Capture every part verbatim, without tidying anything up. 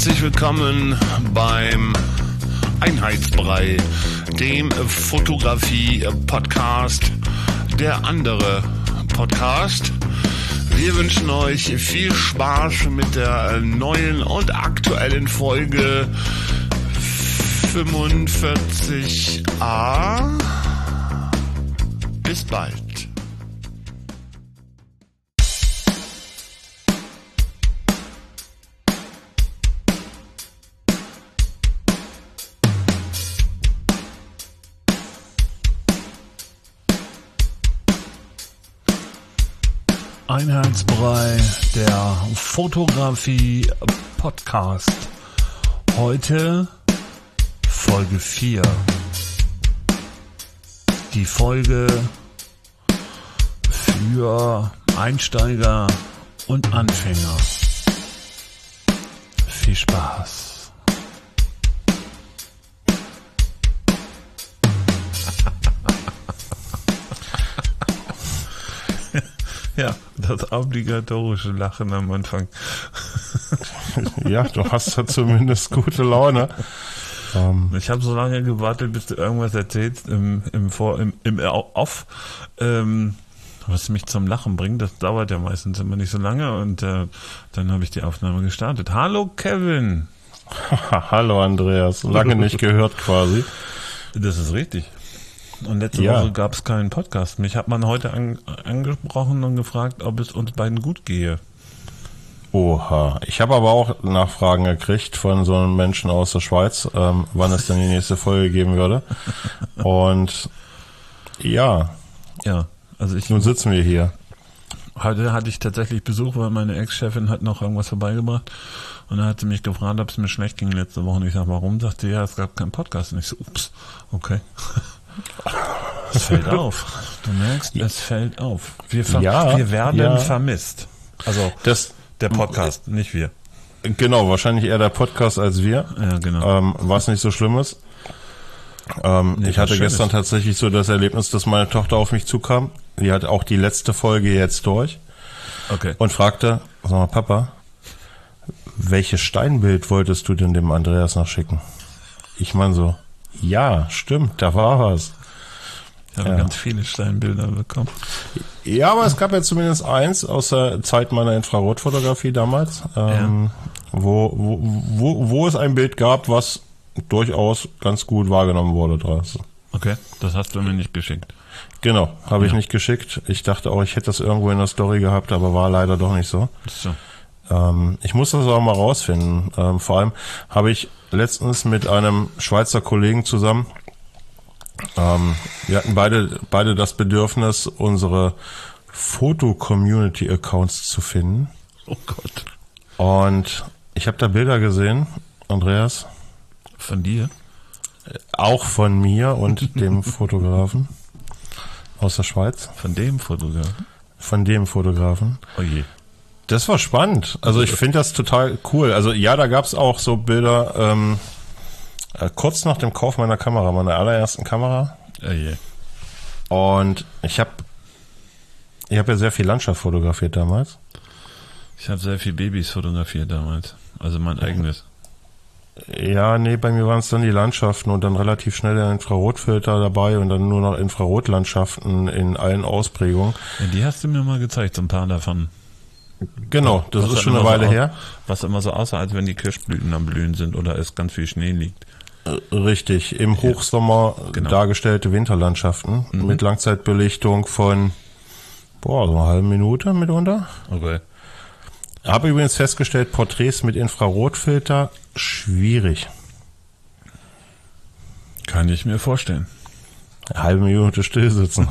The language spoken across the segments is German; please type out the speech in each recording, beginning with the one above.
Herzlich willkommen beim Einheitsbrei, dem Fotografie-Podcast, der andere Podcast. Wir wünschen euch viel Spaß mit der neuen und aktuellen Folge fünfundvierzig a. Bis bald. Einheitsbrei, der Fotografie-Podcast. Heute Folge vier. Die Folge für Einsteiger und Anfänger. Viel Spaß. Ja, das obligatorische Lachen am Anfang. Ja, du hast ja zumindest gute Laune. Ähm. Ich habe so lange gewartet, bis du irgendwas erzählst im, im, Vor, im, im Off, ähm, was mich zum Lachen bringt. Das dauert ja meistens immer nicht so lange und äh, dann habe ich die Aufnahme gestartet. Hallo Kevin. Hallo Andreas, lange nicht gehört quasi. Das ist richtig. Und letzte ja. Woche gab es keinen Podcast. Mich hat man heute an, angesprochen und gefragt, ob es uns beiden gut gehe. Oha. Ich habe aber auch Nachfragen gekriegt von so einem Menschen aus der Schweiz, ähm, wann es denn die nächste Folge geben würde. Und ja. Ja, also ich. Nun sitzen wir hier. Heute hatte ich tatsächlich Besuch, weil meine Ex-Chefin hat noch irgendwas vorbeigebracht. Und dann hat sie mich gefragt, ob es mir schlecht ging letzte Woche. Und ich sag, warum? Sagt sie, ja, es gab keinen Podcast. Und ich so, ups, okay. Es fällt auf. Du merkst, es fällt auf. Wir, ver- ja, wir werden ja. vermisst. Also das, der Podcast, nicht wir. Genau, wahrscheinlich eher der Podcast als wir. Ja, genau. Ähm, was nicht so schlimm ist. Ähm, nee, ich hatte gestern ist. tatsächlich so das Erlebnis, dass meine Tochter auf mich zukam. Die hat auch die letzte Folge jetzt durch. Okay. Und fragte, sag mal, Papa, welches Steinbild wolltest du denn dem Andreas noch schicken? Ich meine so, ja, stimmt, da war was. Ich habe ja. ganz viele Steinbilder bekommen. Ja, aber es gab ja zumindest eins aus der Zeit meiner Infrarotfotografie damals, ähm, ja. wo, wo, wo, wo es ein Bild gab, was durchaus ganz gut wahrgenommen wurde draußen. Okay, das hast du mir nicht geschickt. Genau, habe ja. ich nicht geschickt. Ich dachte auch, ich hätte das irgendwo in der Story gehabt, aber war leider doch nicht so. So. Ähm, ich muss das auch mal rausfinden. Ähm, vor allem habe ich letztens mit einem Schweizer Kollegen zusammen, ähm, wir hatten beide beide das Bedürfnis, unsere Foto-Community-Accounts zu finden. Oh Gott. Und ich habe da Bilder gesehen, Andreas. Von dir? Auch von mir und dem Fotografen aus der Schweiz. Von dem Fotografen? Von dem Fotografen. Oh je. Das war spannend. Also ich finde das total cool. Also ja, da gab es auch so Bilder, ähm, äh, kurz nach dem Kauf meiner Kamera, meiner allerersten Kamera. Oh je. Und ich habe ich hab ja sehr viel Landschaft fotografiert damals. Ich habe sehr viel Babys fotografiert damals. Also mein eigenes. Ja, nee, bei mir waren es dann die Landschaften und dann relativ schnell der Infrarotfilter dabei und dann nur noch Infrarotlandschaften in allen Ausprägungen. Ja, die hast du mir mal gezeigt, so ein paar davon. Genau, das was ist schon eine Weile so her. Was immer so aussah, als wenn die Kirschblüten am Blühen sind oder es ganz viel Schnee liegt. Richtig, im Hochsommer genau. dargestellte Winterlandschaften mhm. mit Langzeitbelichtung von boah, so eine halbe Minute mitunter. Okay. Habe übrigens festgestellt, Porträts mit Infrarotfilter schwierig. Kann ich mir vorstellen. Eine halbe Minute stillsitzen.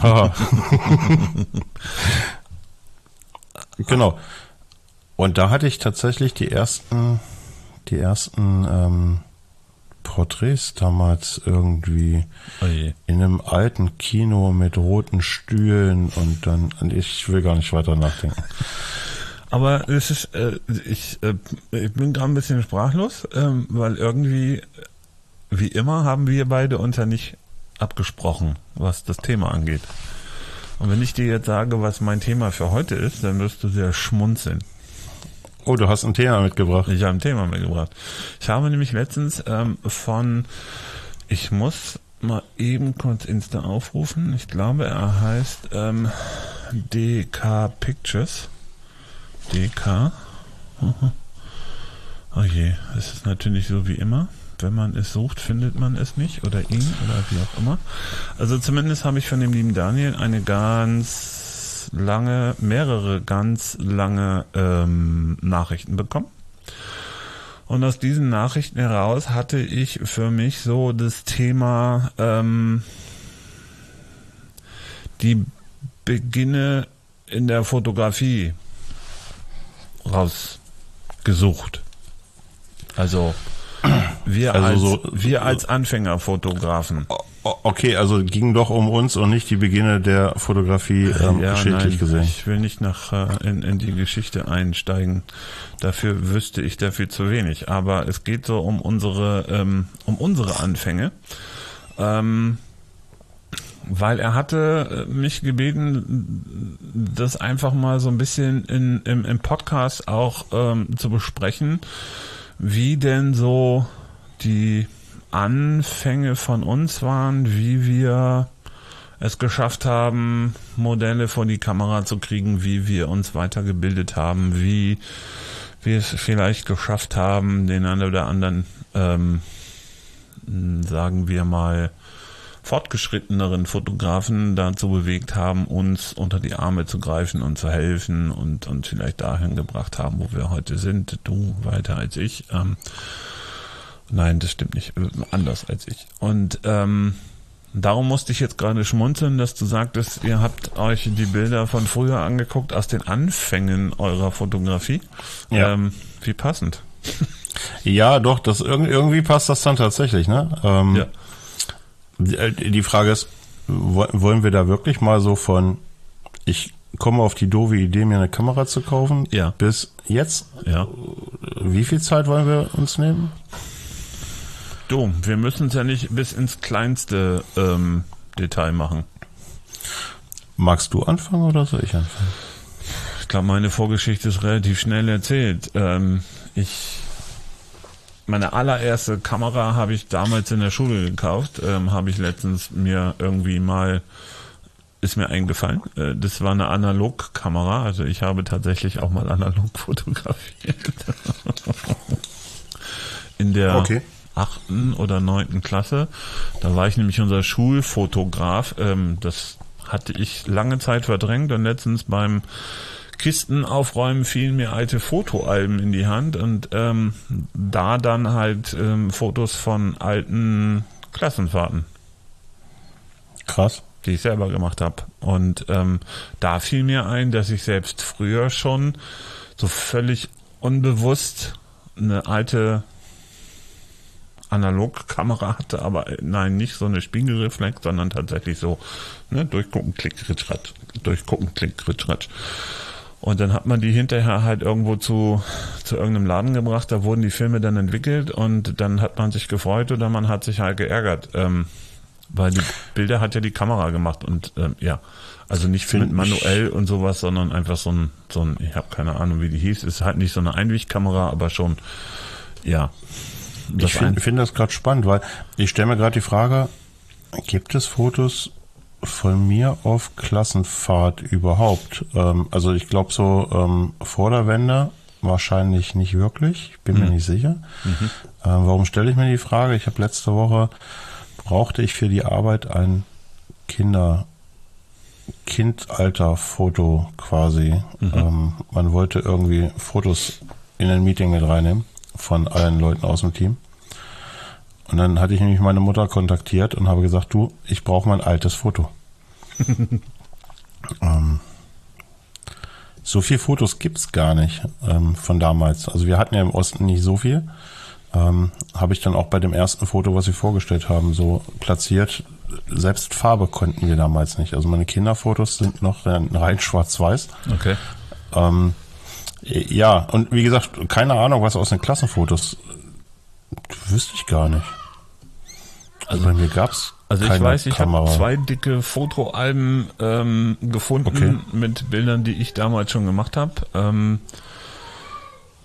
Genau. Und da hatte ich tatsächlich die ersten, die ersten ähm, Porträts damals irgendwie oh je. in einem alten Kino mit roten Stühlen und dann, ich will gar nicht weiter nachdenken. Aber es ist, äh, ich, äh, ich bin gerade ein bisschen sprachlos, ähm, weil irgendwie, wie immer, haben wir beide uns ja nicht abgesprochen, was das Thema angeht. Und wenn ich dir jetzt sage, was mein Thema für heute ist, dann wirst du sehr schmunzeln. Oh, du hast ein Thema mitgebracht. Ich habe ein Thema mitgebracht. Ich habe nämlich letztens ähm, von, ich muss mal eben kurz Insta aufrufen. Ich glaube, er heißt ähm, D K Pictures. D K. Oh je, es ist natürlich so wie immer. Wenn man es sucht, findet man es nicht. Oder ihn oder wie auch immer. Also zumindest habe ich von dem lieben Daniel eine ganz lange, mehrere ganz lange ähm, Nachrichten bekommen. Und aus diesen Nachrichten heraus hatte ich für mich so das Thema ähm, die Beginne in der Fotografie rausgesucht. Also wir, also als, so, wir als Anfängerfotografen. Okay, also ging doch um uns und nicht die Beginne der Fotografie ähm, ja, geschichtlich nein, gesehen. Ich will nicht nach äh, in, in die Geschichte einsteigen. Dafür wüsste ich dafür zu wenig. Aber es geht so um unsere ähm, um unsere Anfänge. Ähm, weil er hatte mich gebeten, das einfach mal so ein bisschen in, im, im Podcast auch ähm, zu besprechen, wie denn so die Anfänge von uns waren, wie wir es geschafft haben, Modelle vor die Kamera zu kriegen, wie wir uns weitergebildet haben, wie wir es vielleicht geschafft haben, den einen oder anderen, ähm, sagen wir mal, fortgeschritteneren Fotografen dazu bewegt haben, uns unter die Arme zu greifen und zu helfen und uns vielleicht dahin gebracht haben, wo wir heute sind. Du weiter als ich. Ähm, nein, das stimmt nicht. Anders als ich. Und ähm, darum musste ich jetzt gerade schmunzeln, dass du sagtest, ihr habt euch die Bilder von früher angeguckt aus den Anfängen eurer Fotografie. Ja. Ähm, wie passend. Ja, doch, das irgendwie passt das dann tatsächlich, ne? Ähm, ja. Die Frage ist, wollen wir da wirklich mal so von, ich komme auf die doofe Idee, mir eine Kamera zu kaufen, ja. bis jetzt? Ja. Wie viel Zeit wollen wir uns nehmen? Du, wir müssen es ja nicht bis ins kleinste ähm, Detail machen. Magst du anfangen oder soll ich anfangen? Ich glaube, meine Vorgeschichte ist relativ schnell erzählt. Ähm, ich Meine allererste Kamera habe ich damals in der Schule gekauft, ähm, habe ich letztens mir irgendwie mal, ist mir eingefallen, äh, das war eine Analogkamera, also ich habe tatsächlich auch mal analog fotografiert. In der okay. achten oder neunten Klasse, da war ich nämlich unser Schulfotograf, ähm, das hatte ich lange Zeit verdrängt und letztens beim Kisten aufräumen fielen mir alte Fotoalben in die Hand und ähm, da dann halt ähm, Fotos von alten Klassenfahrten. Krass. Die ich selber gemacht habe. Und ähm, da fiel mir ein, dass ich selbst früher schon so völlig unbewusst eine alte Analogkamera hatte, aber nein, nicht so eine Spiegelreflex, sondern tatsächlich so, ne, durchgucken, klick, ritsch, ratsch, durchgucken, klick, ritsch, ratsch. Und dann hat man die hinterher halt irgendwo zu, zu irgendeinem Laden gebracht, da wurden die Filme dann entwickelt und dann hat man sich gefreut oder man hat sich halt geärgert, ähm, weil die Bilder hat ja die Kamera gemacht und ähm, ja, also nicht mit manuell und sowas, sondern einfach so ein, so ein, ich habe keine Ahnung, wie die hieß, ist halt nicht so eine Einwegkamera, aber schon, ja. Ich finde find das gerade spannend, weil ich stelle mir gerade die Frage, gibt es Fotos von mir auf Klassenfahrt überhaupt? Ähm, also ich glaube so ähm, vor der Wende wahrscheinlich nicht wirklich, ich bin mhm. mir nicht sicher. Mhm. Äh, warum stelle ich mir die Frage? Ich habe letzte Woche, brauchte ich für die Arbeit ein Kinder Kindalter-Foto quasi. Mhm. Ähm, man wollte irgendwie Fotos in ein Meeting mit reinnehmen von allen Leuten aus dem Team. Und dann hatte ich nämlich meine Mutter kontaktiert und habe gesagt, du, ich brauche mein altes Foto. ähm, so viele Fotos gibt's gar nicht ähm, von damals. Also wir hatten ja im Osten nicht so viel. Ähm, habe ich dann auch bei dem ersten Foto, was sie vorgestellt haben, so platziert. Selbst Farbe konnten wir damals nicht. Also meine Kinderfotos sind noch rein schwarz-weiß. Okay. Ähm, ja, und wie gesagt, keine Ahnung, was aus den Klassenfotos, wüsste ich gar nicht. Also bei mir gab's Also keine ich weiß, ich Kamera. habe zwei dicke Fotoalben ähm, gefunden Okay. mit Bildern, die ich damals schon gemacht habe. Ähm,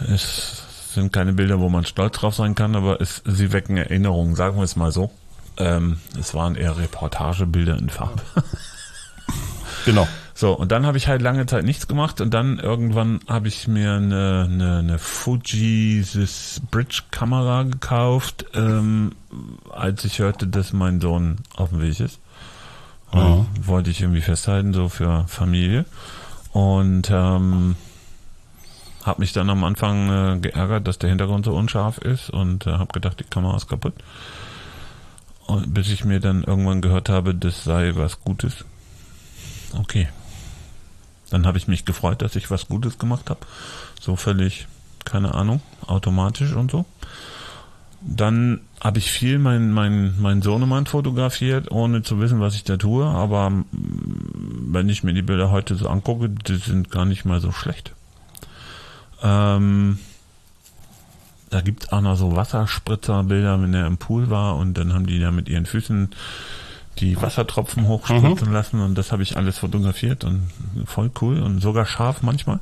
Es sind keine Bilder, wo man stolz drauf sein kann, aber es, sie wecken Erinnerungen, sagen wir es mal so. Ähm, es waren eher Reportagebilder in Farbe. Genau. So, und dann habe ich halt lange Zeit nichts gemacht und dann irgendwann habe ich mir eine, eine, eine Fuji this Bridge-Kamera gekauft, ähm, als ich hörte, dass mein Sohn auf dem Weg ist. Mhm. Wollte ich irgendwie festhalten, so für Familie. Und ähm, habe mich dann am Anfang äh, geärgert, dass der Hintergrund so unscharf ist und äh, habe gedacht, die Kamera ist kaputt. Und bis ich mir dann irgendwann gehört habe, das sei was Gutes. Okay. Dann habe ich mich gefreut, dass ich was Gutes gemacht habe. So völlig, keine Ahnung, automatisch und so. Dann habe ich viel meinen mein, mein Sohnemann fotografiert, ohne zu wissen, was ich da tue. Aber wenn ich mir die Bilder heute so angucke, die sind gar nicht mal so schlecht. Ähm, da gibt es auch noch so Wasserspritzer-Bilder, wenn er im Pool war und dann haben die da mit ihren Füßen die Wassertropfen hochspritzen mhm. lassen und das habe ich alles fotografiert und voll cool und sogar scharf manchmal.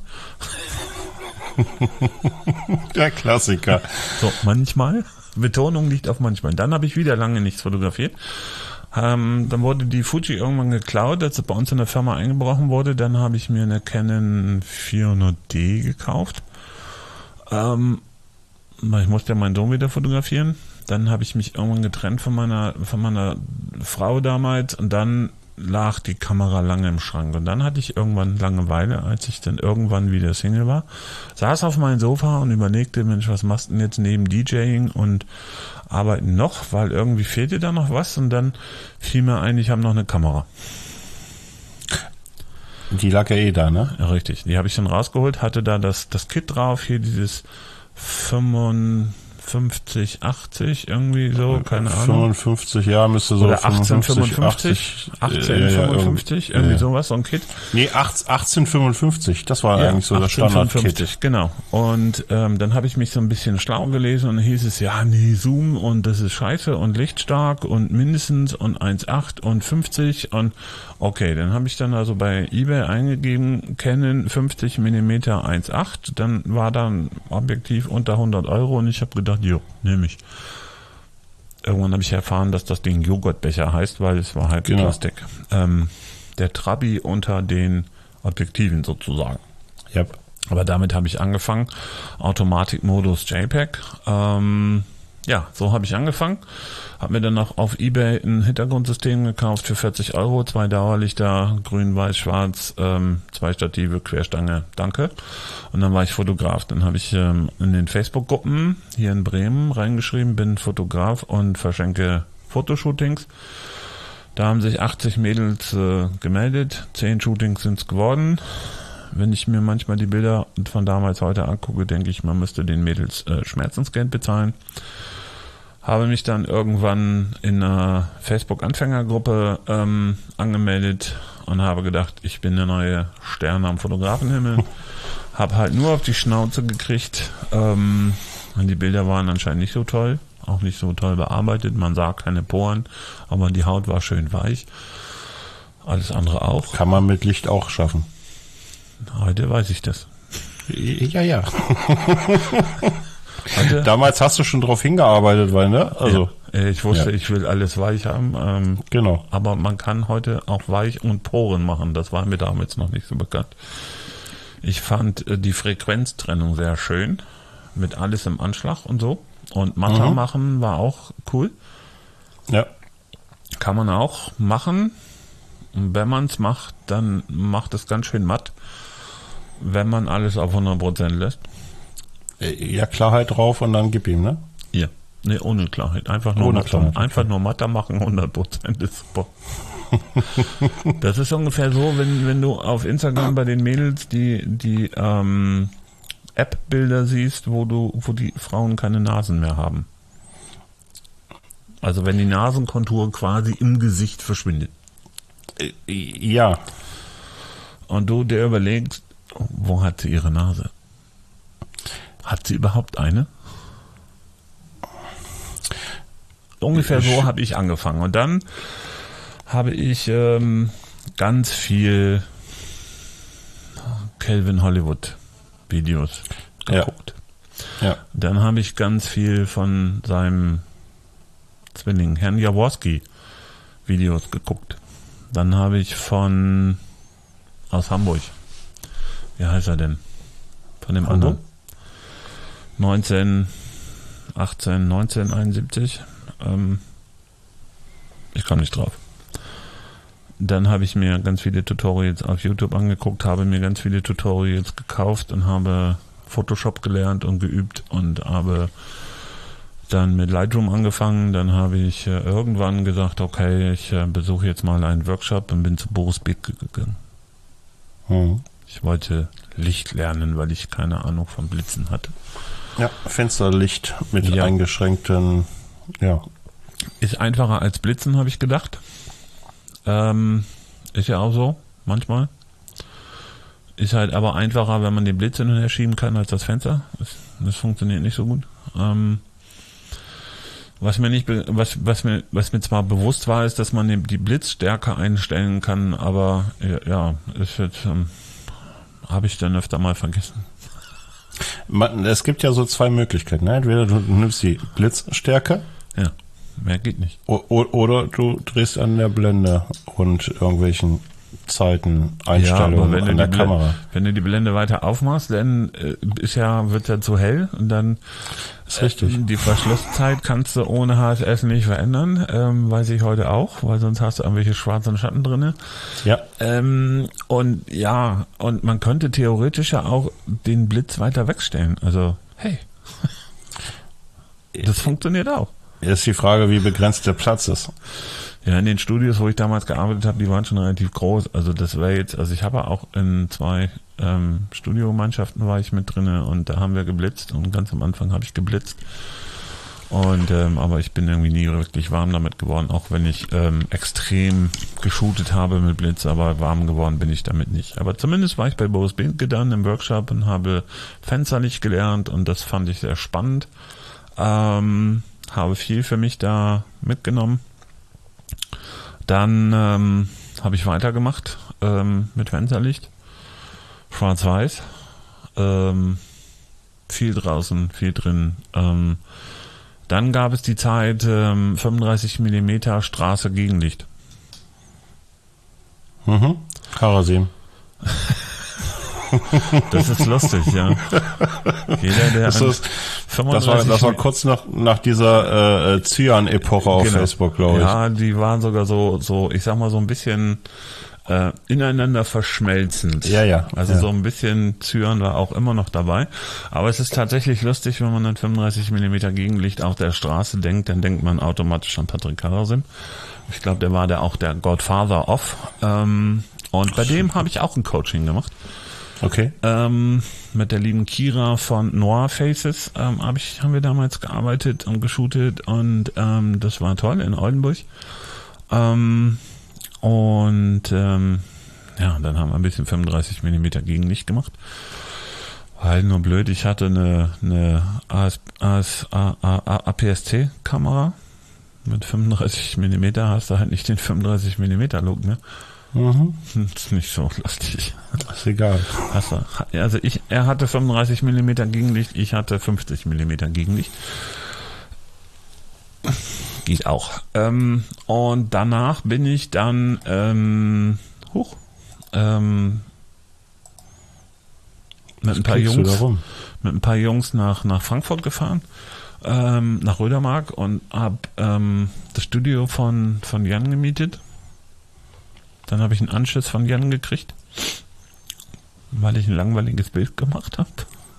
Der Klassiker. So, manchmal. Betonung liegt auf manchmal. Dann habe ich wieder lange nichts fotografiert. Ähm, dann wurde die Fuji irgendwann geklaut, als es bei uns in der Firma eingebrochen wurde. Dann habe ich mir eine Canon vierhundert D gekauft. Ähm, ich musste ja meinen Sohn wieder fotografieren. Dann habe ich mich irgendwann getrennt von meiner, von meiner Frau damals und dann lag die Kamera lange im Schrank. Und dann hatte ich irgendwann Langeweile, als ich dann irgendwann wieder Single war, saß auf meinem Sofa und überlegte, Mensch, was machst du denn jetzt neben DJing und Arbeiten noch? Weil irgendwie fehlte da noch was und dann fiel mir ein, ich habe noch eine Kamera. Die lag ja eh da, ne? Ja, richtig. Die habe ich dann rausgeholt, hatte da das, das Kit drauf, hier dieses fünfundfünfzig, achtzig, irgendwie so, keine Ahnung. fünfundfünfzig, ja, müsste so oder achtzehn fünfundfünfzig, achtzehn fünfundfünfzig, ja, irgendwie ja. sowas, so ein Kit. Nee, achtzehn fünfundfünfzig, das war ja, eigentlich so das Standard-Kit. Genau. Und ähm, dann habe ich mich so ein bisschen schlau gelesen und dann hieß es, ja, nee, Zoom und das ist scheiße und lichtstark und mindestens und eins Komma acht und fünfzig und okay, dann habe ich dann also bei eBay eingegeben, Canon fünfzig Millimeter eins Komma acht, dann war da ein Objektiv unter hundert Euro und ich habe gedacht, jo, nehme ich. Irgendwann habe ich erfahren, dass das Ding Joghurtbecher heißt, weil es war halt genau. Plastik. Ähm, der Trabi unter den Objektiven sozusagen. Yep. Aber damit habe ich angefangen. Automatikmodus JPEG. Ähm, ja, so habe ich angefangen. Habe mir dann noch auf eBay ein Hintergrundsystem gekauft für vierzig Euro. Zwei Dauerlichter, grün, weiß, schwarz, ähm, zwei Stative, Querstange, danke. Und dann war ich Fotograf. Dann habe ich ähm, in den Facebook-Gruppen hier in Bremen reingeschrieben, bin Fotograf und verschenke Fotoshootings. Da haben sich achtzig Mädels äh, gemeldet. Zehn Shootings sind es geworden. Wenn ich mir manchmal die Bilder von damals heute angucke, denke ich, man müsste den Mädels äh, Schmerzensgeld bezahlen. Habe mich dann irgendwann in einer Facebook-Anfängergruppe ähm, angemeldet und habe gedacht, ich bin der neue Stern am Fotografenhimmel. Habe halt nur auf die Schnauze gekriegt. Ähm, und die Bilder waren anscheinend nicht so toll, auch nicht so toll bearbeitet. Man sah keine Poren, aber die Haut war schön weich. Alles andere auch. Kann man mit Licht auch schaffen. Heute weiß ich das. Ja, ja. Heute? Damals hast du schon drauf hingearbeitet, weil, ne? Also ja, ich wusste, ja. ich will alles weich haben. Ähm, genau. Aber man kann heute auch weich und Poren machen. Das war mir damals noch nicht so bekannt. Ich fand äh, die Frequenztrennung sehr schön. Mit alles im Anschlag und so. Und matter mhm. machen war auch cool. Ja. Kann man auch machen. Und wenn man es macht, dann macht es ganz schön matt. Wenn man alles auf hundert Prozent lässt. Ja, Klarheit drauf und dann gib ihm, ne? Ja, ne, ohne Klarheit. Einfach nur, ohne matter, Klarheit. Einfach nur matter machen, hundert Prozent ist super. Das ist ungefähr so, wenn, wenn du auf Instagram bei den Mädels die, die ähm, App-Bilder siehst, wo du, wo die Frauen keine Nasen mehr haben. Also wenn die Nasenkontur quasi im Gesicht verschwindet. Ja. Und du dir überlegst, wo hat sie ihre Nase? Hat sie überhaupt eine? Ungefähr so habe ich angefangen. Und dann habe ich ähm, ganz viel Calvin Hollywood Videos geguckt. Ja. Dann habe ich ganz viel von seinem Zwilling, Herrn Jaworski, Videos geguckt. Dann habe ich von aus Hamburg, wie heißt er denn? Von dem Hamburg? anderen. neunzehn, achtzehn, neunzehnhunderteinundsiebzig. Ähm, ich komme nicht drauf. Dann habe ich mir ganz viele Tutorials auf YouTube angeguckt, habe mir ganz viele Tutorials gekauft und habe Photoshop gelernt und geübt und habe dann mit Lightroom angefangen. Dann habe ich äh, irgendwann gesagt, okay, ich äh, besuche jetzt mal einen Workshop und bin zu Boris Bethke gegangen. Mhm. Ich wollte Licht lernen, weil ich keine Ahnung vom Blitzen hatte. Ja, Fensterlicht mit Ja. eingeschränkten, ja. Ist einfacher als Blitzen, habe ich gedacht. Ähm, ist ja auch so, manchmal. Ist halt aber einfacher, wenn man den Blitz hin und her schieben kann, als das Fenster. Das, das funktioniert nicht so gut. Ähm, was mir nicht, be- was, was mir, was mir zwar bewusst war, ist, dass man die, die Blitzstärke einstellen kann, aber ja, ja ist jetzt, ähm, habe ich dann öfter mal vergessen. Man, es gibt ja so zwei Möglichkeiten. Ne? Entweder du nimmst die Blitzstärke Ja, mehr geht nicht. o- o- oder du drehst an der Blende und irgendwelchen Zeiten, Einstellungen aber wenn an du der die Kamera. Blende, wenn du die Blende weiter aufmachst, dann äh, ist ja, wird ja zu hell und dann Ist richtig. äh, die Verschlusszeit kannst du ohne H S S nicht verändern, ähm, weiß ich heute auch, weil sonst hast du irgendwelche schwarzen Schatten drinne. Ja, Ähm, und ja, und man könnte theoretisch ja auch den Blitz weiter wegstellen. Also, hey, das funktioniert auch. ist die Frage, wie begrenzt der Platz ist. Ja, in den Studios, wo ich damals gearbeitet habe, die waren schon relativ groß. Also das wäre jetzt, also ich habe auch in zwei ähm, Studiomannschaften war ich mit drinne und da haben wir geblitzt und ganz am Anfang habe ich geblitzt. Und ähm, aber ich bin irgendwie nie wirklich warm damit geworden, auch wenn ich ähm, extrem geshootet habe mit Blitz, aber warm geworden bin ich damit nicht. Aber zumindest war ich bei Boris Bethke dann im Workshop und habe Fensterlicht gelernt und das fand ich sehr spannend. Ähm, habe viel für mich da mitgenommen. Dann ähm, habe ich weitergemacht ähm, mit Fensterlicht, schwarz-weiß, ähm, viel draußen, viel drin. Ähm, dann gab es die Zeit ähm, fünfunddreißig Millimeter Straße Gegenlicht. Mhm. Karasim. Das ist lustig, ja. Jeder, der Das, an ist, das, war, das war kurz nach, nach dieser äh, Cyan-Epoche auf Genau. Facebook, glaube ich. Ja, die waren sogar so, so, ich sag mal so ein bisschen äh, ineinander verschmelzend. Ja, ja. Also ja. so ein bisschen Cyan war auch immer noch dabei. Aber es ist tatsächlich lustig, wenn man an fünfunddreißig Millimeter Gegenlicht auf der Straße denkt, dann denkt man automatisch an Patrick Karasim. Ich glaube, der war der auch der Godfather of. Ähm, und bei dem habe ich auch ein Coaching gemacht. Okay. Ähm, mit der lieben Kira von Noir Faces ähm, hab ich, haben wir damals gearbeitet und geshootet und ähm, das war toll in Oldenburg. Ähm, und ähm, ja, dann haben wir ein bisschen fünfunddreißig Millimeter Gegenlicht gemacht. Halt nur blöd, ich hatte eine, eine A P S C-Kamera mit fünfunddreißig Millimeter, hast du halt nicht den fünfunddreißig Millimeter Look, ne? Mhm. Das ist nicht so lustig. Ist egal. Hast du, also ich, er hatte fünfunddreißig Millimeter Gegenlicht, ich hatte fünfzig Millimeter Gegenlicht. Geht auch. Ähm, und danach bin ich dann ähm, hoch ähm, mit ein paar Kriegst du da Jungs rum? mit ein paar Jungs nach nach Frankfurt gefahren, ähm, nach Rödermark und hab ähm, das Studio von von Jan gemietet. Dann habe ich einen Anschiss von Jan gekriegt, weil ich ein langweiliges Bild gemacht habe.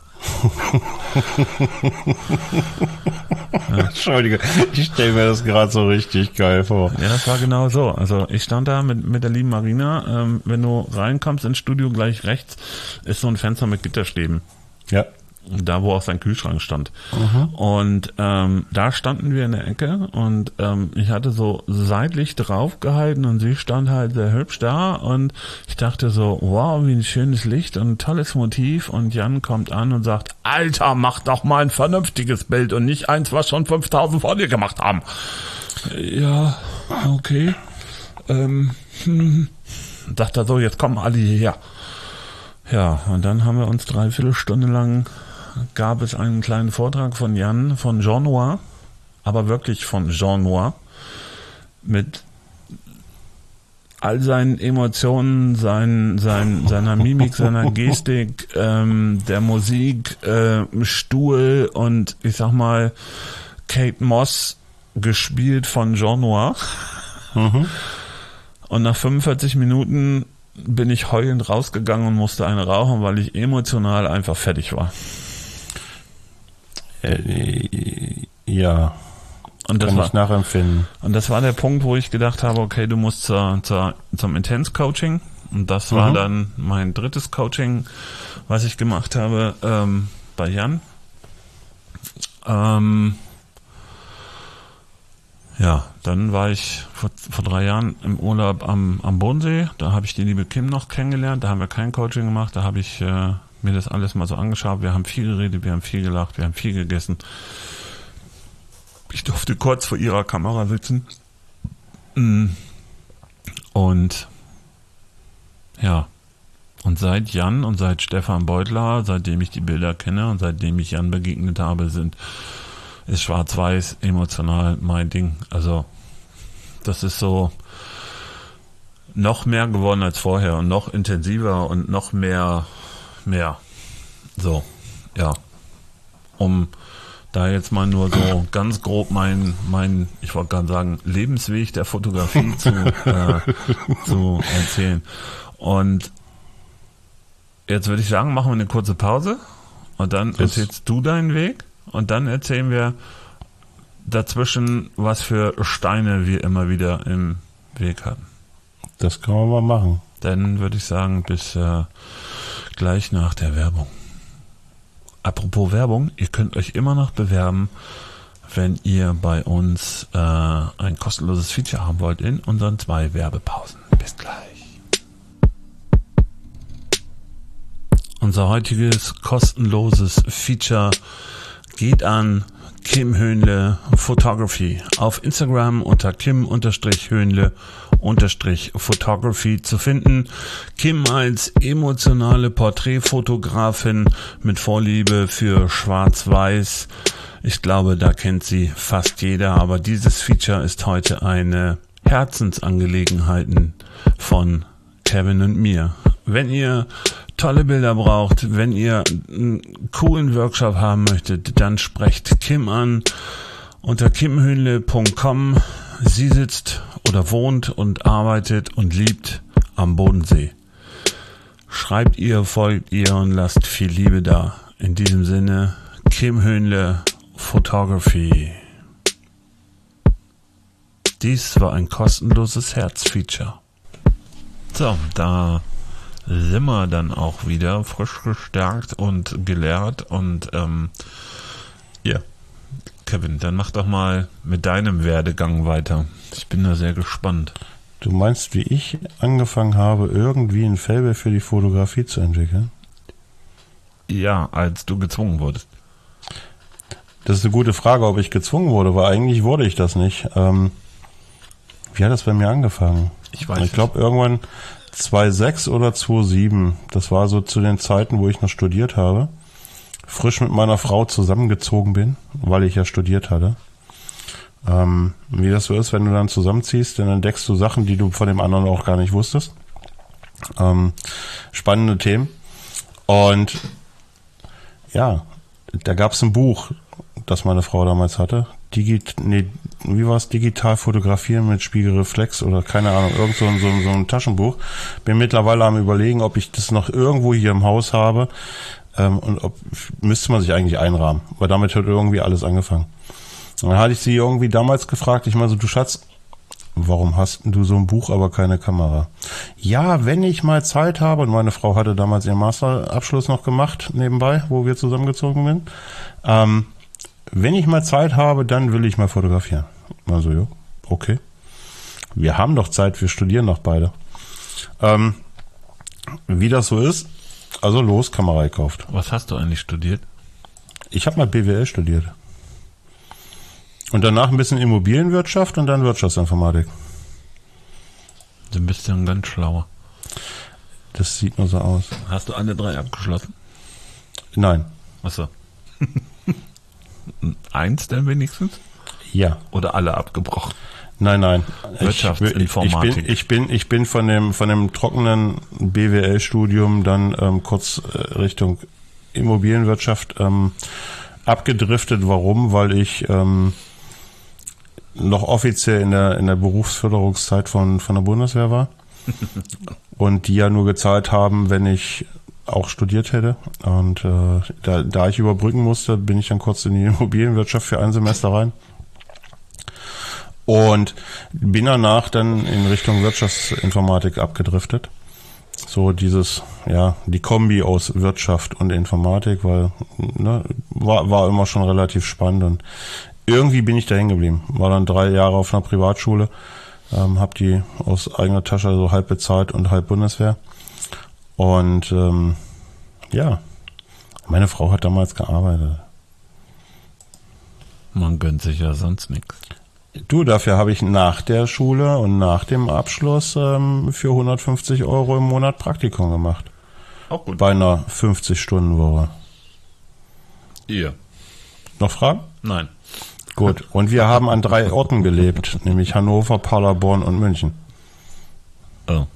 Ja. Entschuldige, ich stelle mir das gerade so richtig geil vor. Ja, das war genau so. Also ich stand da mit mit der lieben Marina. Ähm, wenn du reinkommst ins Studio, gleich rechts ist so ein Fenster mit Gitterstäben. Ja. Da, wo auch sein Kühlschrank stand. Mhm. Und ähm, da standen wir in der Ecke und ähm, ich hatte so seitlich drauf gehalten und sie stand halt sehr hübsch da und ich dachte so, wow, wie ein schönes Licht und ein tolles Motiv und Jan kommt an und sagt, Alter, mach doch mal ein vernünftiges Bild und nicht eins, was schon fünftausend vor dir gemacht haben. Ja, okay. Ähm, hm. Sagt er so, jetzt kommen alle hierher. Ja, und dann haben wir uns dreiviertel Stunde lang gab es einen kleinen Vortrag von Jan von Jean Noir, aber wirklich von Jean Noir, mit all seinen Emotionen, sein, sein, seiner Mimik, seiner Gestik, ähm, der Musik, äh, Stuhl und ich sag mal Kate Moss, gespielt von Jean Noir. Mhm. Und nach fünfundvierzig Minuten bin ich heulend rausgegangen und musste eine rauchen, weil ich emotional einfach fertig war. Äh, ja. Und das Kann war, ich nachempfinden. Und das war der Punkt, wo ich gedacht habe, okay, du musst zur, zur, zum Intense-Coaching. Und das war mhm. dann mein drittes Coaching, was ich gemacht habe ähm, bei Jan. Ähm, ja, dann war ich vor, vor drei Jahren im Urlaub am, am Bodensee. Da habe ich die liebe Kim noch kennengelernt. Da haben wir kein Coaching gemacht. Da habe ich äh, mir das alles mal so angeschaut. Wir haben viel geredet, wir haben viel gelacht, wir haben viel gegessen. Ich durfte kurz vor ihrer Kamera sitzen. Und ja, und seit Jan und seit Stefan Beutler, seitdem ich die Bilder kenne und seitdem ich Jan begegnet habe, sind ist Schwarz-Weiß emotional mein Ding. Also das ist so noch mehr geworden als vorher und noch intensiver und noch mehr, mehr. So, ja. Um da jetzt mal nur so ganz grob mein, mein ich wollte gerade sagen, Lebensweg der Fotografie zu, äh, zu erzählen. Und jetzt würde ich sagen, machen wir eine kurze Pause und dann das erzählst du deinen Weg und dann erzählen wir dazwischen, was für Steine wir immer wieder im Weg hatten. Das kann man mal machen. Dann würde ich sagen, bis äh, gleich nach der Werbung. Apropos Werbung, ihr könnt euch immer noch bewerben, wenn ihr bei uns äh, ein kostenloses Feature haben wollt in unseren zwei Werbepausen. Bis gleich. Unser heutiges kostenloses Feature geht an Kim Höhnle Photography. Auf Instagram unter Kim-Höhnle-Photography zu finden. Kim als emotionale Porträtfotografin mit Vorliebe für Schwarz-Weiß. Ich glaube, da kennt sie fast jeder, aber dieses Feature ist heute eine Herzensangelegenheit von Kevin und mir. Wenn ihr tolle Bilder braucht, wenn ihr einen coolen Workshop haben möchtet, dann sprecht Kim an unter kim höhnle punkt com. Sie sitzt oder wohnt und arbeitet und liebt am Bodensee. Schreibt ihr, folgt ihr und lasst viel Liebe da. In diesem Sinne, Kim Höhnle Photography. Dies war ein kostenloses Herzfeature. So, da sind wir dann auch wieder frisch gestärkt und gelehrt und ähm, ja, Kevin, dann mach doch mal mit deinem Werdegang weiter. Ich bin da sehr gespannt. Du meinst, wie ich angefangen habe, irgendwie ein Faible für die Fotografie zu entwickeln? Ja, als du gezwungen wurdest. Das ist eine gute Frage, ob ich gezwungen wurde, weil eigentlich wurde ich das nicht. Ähm, wie hat das bei mir angefangen? Ich weiß Ich glaube irgendwann zweitausendsechs oder zweitausendsieben, das war so zu den Zeiten, wo ich noch studiert habe, frisch mit meiner Frau zusammengezogen bin, weil ich ja studiert hatte. Ähm, wie das so ist, wenn du dann zusammenziehst, dann entdeckst du Sachen, die du von dem anderen auch gar nicht wusstest. Ähm, spannende Themen. Und ja, da gab es ein Buch, das meine Frau damals hatte. Digit, nee, wie war es? Digital fotografieren mit Spiegelreflex oder keine Ahnung, irgend so, so, so ein Taschenbuch. Bin mittlerweile am Überlegen, ob ich das noch irgendwo hier im Haus habe. Ähm, und ob müsste man sich eigentlich einrahmen, weil damit hat irgendwie alles angefangen. Und dann hatte ich sie irgendwie damals gefragt, ich meine so, du Schatz, warum hast du so ein Buch, aber keine Kamera? Ja, wenn ich mal Zeit habe, und meine Frau hatte damals ihren Masterabschluss noch gemacht, nebenbei, wo wir zusammengezogen sind, ähm, wenn ich mal Zeit habe, dann will ich mal fotografieren. Also, ja, okay. Wir haben doch Zeit, wir studieren doch beide. Ähm, wie das so ist, also los, Kamera gekauft. Was hast du eigentlich studiert? Ich habe mal B W L studiert. Und danach ein bisschen Immobilienwirtschaft und dann Wirtschaftsinformatik. Du bist ja ein ganz schlauer. Das sieht nur so aus. Hast du alle drei abgeschlossen? Nein. Achso. Eins denn wenigstens? Ja. Oder alle abgebrochen? Nein, nein. Wirtschaftsinformatik. Ich, ich, bin, ich bin, ich bin von dem, von dem trockenen B W L-Studium dann ähm, kurz äh, Richtung Immobilienwirtschaft ähm, abgedriftet. Warum? Weil ich ähm, noch offiziell in der, in der Berufsförderungszeit von, von der Bundeswehr war. Und die ja nur gezahlt haben, wenn ich auch studiert hätte. Und äh, da, da ich überbrücken musste, bin ich dann kurz in die Immobilienwirtschaft für ein Semester rein. Und bin danach dann in Richtung Wirtschaftsinformatik abgedriftet. So dieses, ja, die Kombi aus Wirtschaft und Informatik, weil ne, war, war immer schon relativ spannend. Und irgendwie bin ich da hängen geblieben. War dann drei Jahre auf einer Privatschule, ähm, habe die aus eigener Tasche so halb bezahlt und halb Bundeswehr. Und ähm, ja, meine Frau hat damals gearbeitet. Man gönnt sich ja sonst nichts. Du, dafür habe ich nach der Schule und nach dem Abschluss ähm, für hundertfünfzig Euro im Monat Praktikum gemacht. Auch gut. Bei einer fünfzig-Stunden-Woche. Ihr? Noch Fragen? Nein. Gut. Und wir haben an drei Orten gelebt, nämlich Hannover, Paderborn und München. Oh.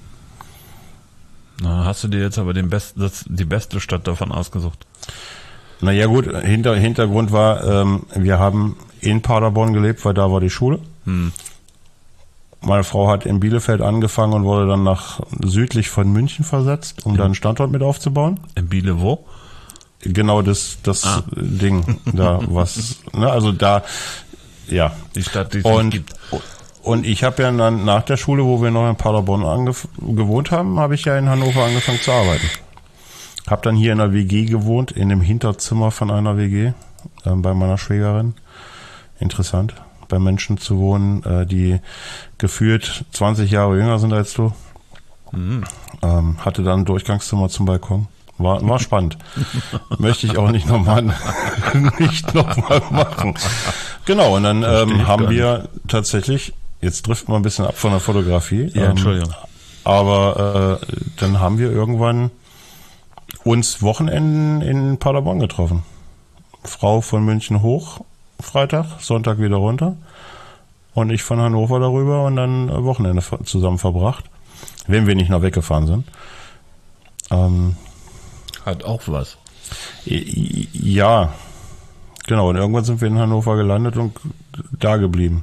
Na, hast du dir jetzt aber den Best, das, die beste Stadt davon ausgesucht? Naja gut, Hinter, Hintergrund war, ähm, wir haben in Paderborn gelebt, weil da war die Schule. Hm. Meine Frau hat in Bielefeld angefangen und wurde dann nach südlich von München versetzt, um ja. da einen Standort mit aufzubauen. In Biele wo? Genau das, das ah. Ding da, was, ne, also da, ja. Die Stadt, die es und, gibt. Und ich habe ja dann nach der Schule, wo wir noch in Paderborn angef- gewohnt haben, habe ich ja in Hannover angefangen zu arbeiten. Hab dann hier in einer W G gewohnt, in dem Hinterzimmer von einer W G, äh, bei meiner Schwägerin. Interessant, bei Menschen zu wohnen, äh, die gefühlt zwanzig Jahre jünger sind als du. Mhm. Ähm, hatte dann ein Durchgangszimmer zum Balkon. War, war spannend. Möchte ich auch nicht nochmal nicht nochmal machen. Genau, und dann ähm, haben wir tatsächlich, jetzt driften wir ein bisschen ab von der Fotografie. Ja, Entschuldigung. Ähm, aber äh, dann haben wir irgendwann uns Wochenenden in Paderborn getroffen. Frau von München hoch, Freitag, Sonntag wieder runter. Und ich von Hannover darüber und dann Wochenende zusammen verbracht. Wenn wir nicht noch weggefahren sind. Ähm, Hat auch was. Ja, genau. Und irgendwann sind wir in Hannover gelandet und da geblieben.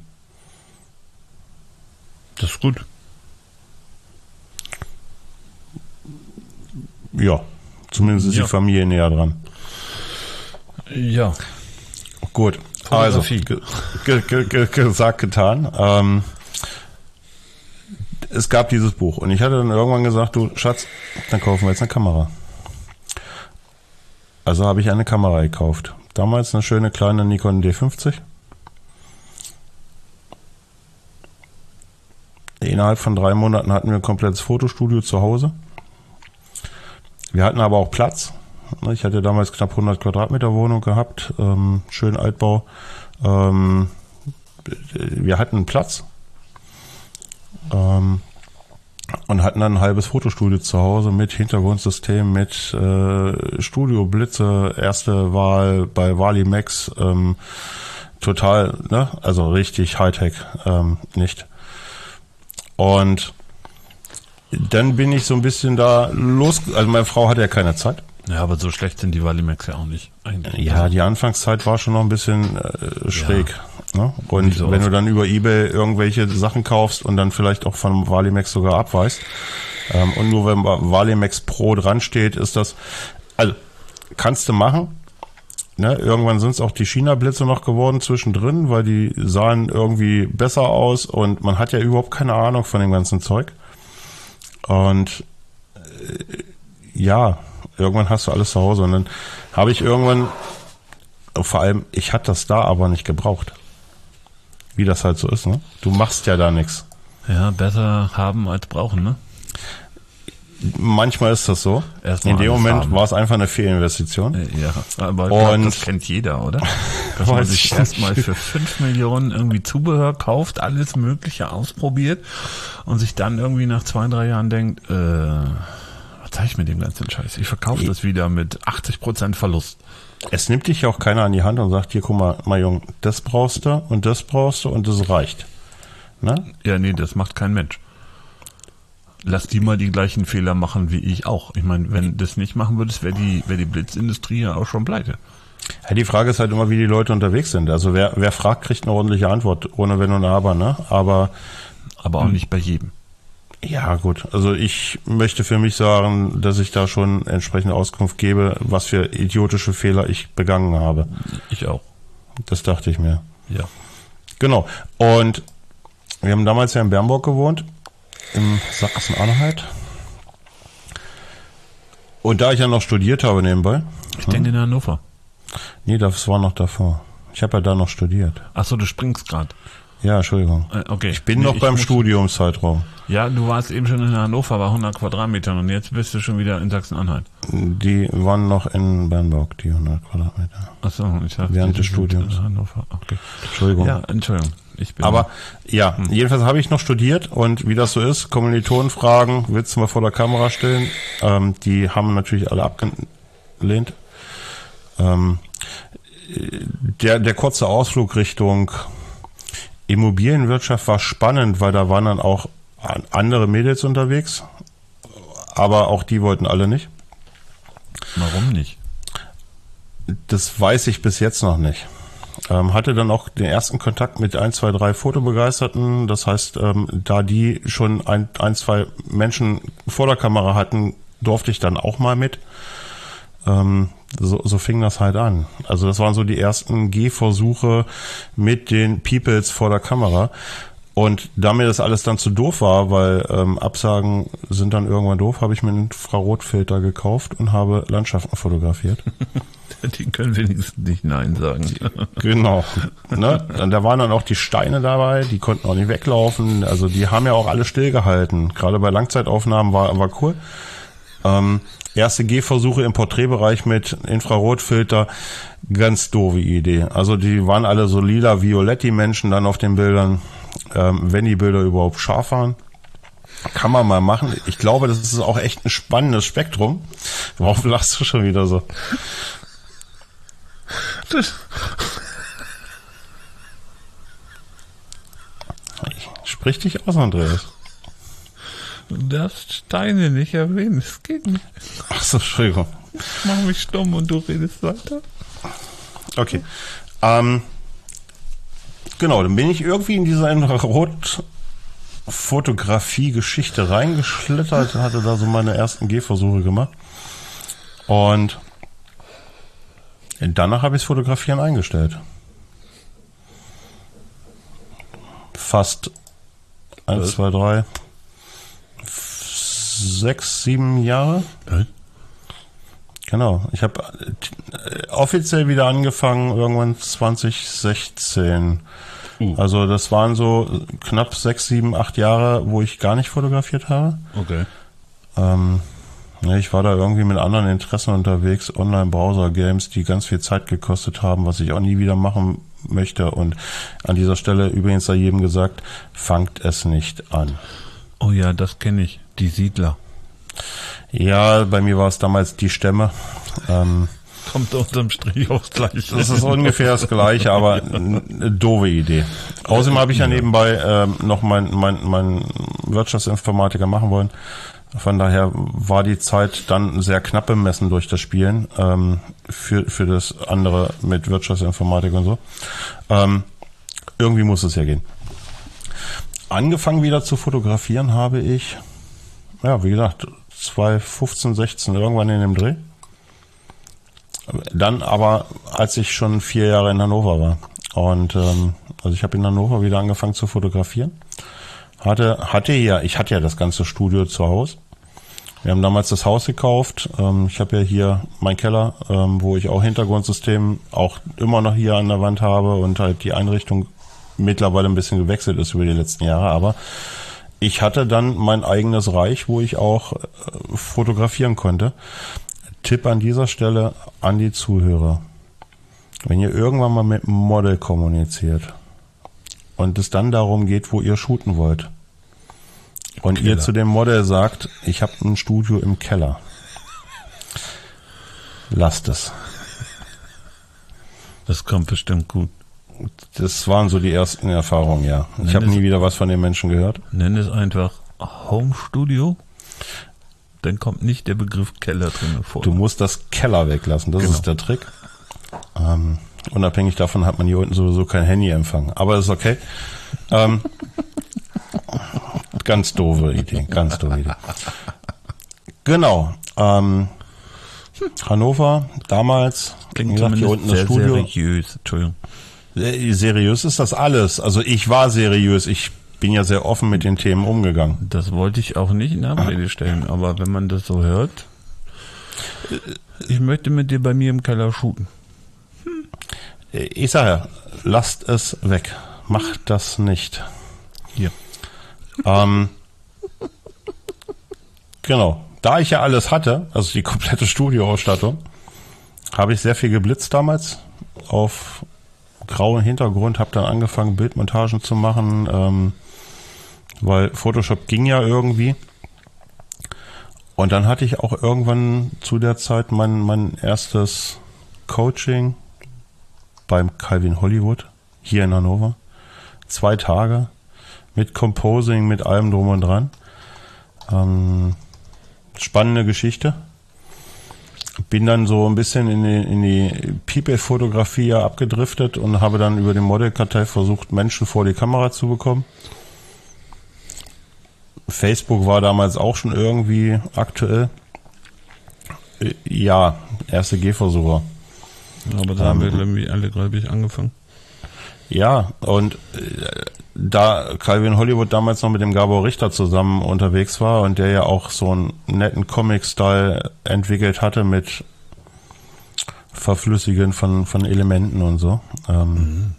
Das ist gut. Ja, zumindest ist ja. die Familie näher dran. Ja. Gut, also ge- ge- ge- gesagt, getan. Ähm, es gab dieses Buch und ich hatte dann irgendwann gesagt, du Schatz, dann kaufen wir jetzt eine Kamera. Also habe ich eine Kamera gekauft. Damals eine schöne kleine Nikon D fünfzig. Innerhalb von drei Monaten hatten wir ein komplettes Fotostudio zu Hause. Wir hatten aber auch Platz. Ich hatte damals knapp hundert Quadratmeter Wohnung gehabt, ähm, schön Altbau. Ähm, wir hatten Platz ähm, und hatten dann ein halbes Fotostudio zu Hause mit Hintergrundsystem, mit äh, Studio Blitze, erste Wahl bei Wally Max, ähm, total, ne, also richtig Hightech, ähm, nicht. Und dann bin ich so ein bisschen da los, also meine Frau hatte ja keine Zeit. Ja, aber so schlecht sind die Valimax ja auch nicht. Eigentlich. Ja, die Anfangszeit war schon noch ein bisschen äh, schräg. Ja. Ne? Und so wenn oft. Du dann über eBay irgendwelche Sachen kaufst und dann vielleicht auch von Valimax sogar abweist ähm, und nur wenn Valimax Pro dran steht, ist das, also kannst du machen. Ne? Irgendwann sind es auch die China-Blitze noch geworden zwischendrin, weil die sahen irgendwie besser aus und man hat ja überhaupt keine Ahnung von dem ganzen Zeug. Und äh, ja, irgendwann hast du alles zu Hause und dann habe ich irgendwann, vor allem, ich hatte das da aber nicht gebraucht. Wie das halt so ist, ne? Du machst ja da nichts. Ja, besser haben als brauchen, ne? Manchmal ist das so. Erstmal in dem Moment haben. War es einfach eine Fehlinvestition. Ja, aber und das kennt jeder, oder? Dass man sich erstmal für fünf Millionen irgendwie Zubehör kauft, alles Mögliche ausprobiert und sich dann irgendwie nach zwei, drei Jahren denkt, äh, was soll ich mit dem ganzen Scheiß? Ich verkaufe das wieder mit achtzig Prozent Verlust. Es nimmt dich ja auch keiner an die Hand und sagt, hier, guck mal, mein Junge, das brauchst du und das brauchst du und das reicht. Ne? Ja, nee, das macht kein Mensch. Lass die mal die gleichen Fehler machen wie ich auch. Ich meine, wenn du das nicht machen würdest, wäre die, wäre die Blitzindustrie ja auch schon pleite. Ja, die Frage ist halt immer, wie die Leute unterwegs sind. Also wer, wer fragt, kriegt eine ordentliche Antwort, ohne Wenn und Aber, ne? Aber, aber auch nicht bei jedem. Ja, gut. Also ich möchte für mich sagen, dass ich da schon entsprechende Auskunft gebe, was für idiotische Fehler ich begangen habe. Ich auch. Das dachte ich mir. Ja. Genau. Und wir haben damals ja in Bernburg gewohnt, im Sachsen-Anhalt. Und da ich ja noch studiert habe nebenbei. Ich denke in Hannover. Nee, das war noch davor. Ich habe ja da noch studiert. Ach so, du springst gerade. Ja, Entschuldigung. Äh, okay. Ich bin nee, noch ich beim muss, Studiumszeitraum. Ja, du warst eben schon in Hannover bei hundert Quadratmetern und jetzt bist du schon wieder in Sachsen-Anhalt. Die waren noch in Bernburg, die hundert Quadratmeter. Ach so, ich dachte, während des Studiums. In Hannover. Okay. Entschuldigung. Ja, Entschuldigung. Ich bin Aber ja, hm. jedenfalls habe ich noch studiert und wie das so ist, Kommilitonen fragen, willst du mal vor der Kamera stellen? Ähm, die haben natürlich alle abgelehnt. Ähm, der, der kurze Ausflug Richtung Immobilienwirtschaft war spannend, weil da waren dann auch andere Mädels unterwegs, aber auch die wollten alle nicht. Warum nicht? Das weiß ich bis jetzt noch nicht. Ähm, hatte dann auch den ersten Kontakt mit ein, zwei, drei Fotobegeisterten. Das heißt, ähm, da die schon ein, ein, zwei Menschen vor der Kamera hatten, durfte ich dann auch mal mit. Ähm, so, so fing das halt an. Also das waren so die ersten Gehversuche mit den Peoples vor der Kamera. Und da mir das alles dann zu doof war, weil ähm, Absagen sind dann irgendwann doof, habe ich mir einen Infrarotfilter gekauft und habe Landschaften fotografiert. Die können wenigstens nicht Nein sagen. Genau. Ne? Da waren dann auch die Steine dabei, die konnten auch nicht weglaufen. Also die haben ja auch alle stillgehalten. Gerade bei Langzeitaufnahmen war, war cool. Ähm, erste Gehversuche im Porträtbereich mit Infrarotfilter, ganz doofe Idee. Also die waren alle so lila-violett, die Menschen dann auf den Bildern, ähm, wenn die Bilder überhaupt scharf waren. Kann man mal machen. Ich glaube, das ist auch echt ein spannendes Spektrum. Warum lachst du schon wieder so? Das Sprich dich aus, Andreas. Du darfst Steine nicht erwähnen, das geht nicht. Ach so, Entschuldigung. Ich mach mich stumm und du redest weiter. Okay. Ähm, genau, dann bin ich irgendwie in diese Infrarot-Fotografie-Geschichte reingeschlittert, hatte da so meine ersten Gehversuche gemacht. Und danach habe ich das Fotografieren eingestellt. Fast eins, zwei, drei, sechs, sieben Jahre. Nein. Genau. Ich habe offiziell wieder angefangen irgendwann zwanzig sechzehn. Uh. Also das waren so knapp sechs, sieben, acht Jahre, wo ich gar nicht fotografiert habe. Okay. Ähm, Ich war da irgendwie mit anderen Interessen unterwegs, Online-Browser-Games, die ganz viel Zeit gekostet haben, was ich auch nie wieder machen möchte. Und an dieser Stelle übrigens sei jedem gesagt, fangt es nicht an. Oh ja, das kenne ich, die Siedler. Ja, bei mir war es damals die Stämme. Ähm, Kommt unterm Strich aufs Gleiche. Das ist ungefähr das Gleiche, aber eine doofe Idee. Außerdem habe ich ja nebenbei ähm, noch mein, mein, mein Wirtschaftsinformatiker machen wollen. Von daher war die Zeit dann sehr knapp bemessen durch das Spielen ähm, für für das andere mit Wirtschaftsinformatik und so. Ähm, irgendwie muss es ja gehen. Angefangen wieder zu fotografieren habe ich, ja wie gesagt, zwanzig fünfzehn, sechzehn irgendwann in dem Dreh. Dann aber, als ich schon vier Jahre in Hannover war. Und ähm, also ich habe in Hannover wieder angefangen zu fotografieren. Hatte, hatte ja, ich hatte ja das ganze Studio zu Hause. Wir haben damals das Haus gekauft. Ähm, ich habe ja hier meinen Keller, ähm, wo ich auch Hintergrundsystem auch immer noch hier an der Wand habe und halt die Einrichtung mittlerweile ein bisschen gewechselt ist über die letzten Jahre. Aber ich hatte dann mein eigenes Reich, wo ich auch äh, fotografieren konnte. Tipp an dieser Stelle an die Zuhörer. Wenn ihr irgendwann mal mit einem Model kommuniziert und es dann darum geht, wo ihr shooten wollt und Keller. Ihr zu dem Model sagt, ich habe ein Studio im Keller, Lasst es. Das kommt bestimmt gut. Das waren so die ersten Erfahrungen, ja. Ich Nenn habe es- nie wieder was von den Menschen gehört. Nenn es einfach Home Studio. Dann kommt nicht der Begriff Keller drin vor. Du musst das Keller weglassen, das Genau. ist der Trick. Ähm, unabhängig davon hat man hier unten sowieso kein Handyempfang. Aber ist okay. Ähm, ganz doofe Idee, ganz doofe Idee. Genau. Ähm, Hannover, damals, wie Klingt gesagt, hier zumindest unten das sehr Studio. seriös. Entschuldigung. Äh, Seriös ist das alles. Also ich war seriös. Ich bin ja sehr offen mit den Themen umgegangen. Das wollte ich auch nicht in Abrede stellen, aber wenn man das so hört, ich möchte mit dir bei mir im Keller shooten. Ich sage ja, lasst es weg. Macht das nicht. Hier. Ähm, genau. Da ich ja alles hatte, also die komplette Studioausstattung, habe ich sehr viel geblitzt damals auf grauen Hintergrund, habe dann angefangen, Bildmontagen zu machen, ähm, weil Photoshop ging ja irgendwie. Und dann hatte ich auch irgendwann zu der Zeit mein, mein erstes Coaching beim Calvin Hollywood hier in Hannover. Zwei Tage mit Composing, mit allem drum und dran. Ähm, spannende Geschichte. Bin dann so ein bisschen in die, in die People-Fotografie ja abgedriftet und habe dann über den Modelkartell versucht, Menschen vor die Kamera zu bekommen. Facebook war damals auch schon irgendwie aktuell. Äh, Ja, erste Gehversuche. Aber da haben wir irgendwie alle, glaube ich, angefangen. Ja, und äh, da Calvin Hollywood damals noch mit dem Gabor Richter zusammen unterwegs war und der ja auch so einen netten Comic-Style entwickelt hatte mit Verflüssigen von, von Elementen und so. Ähm, mhm.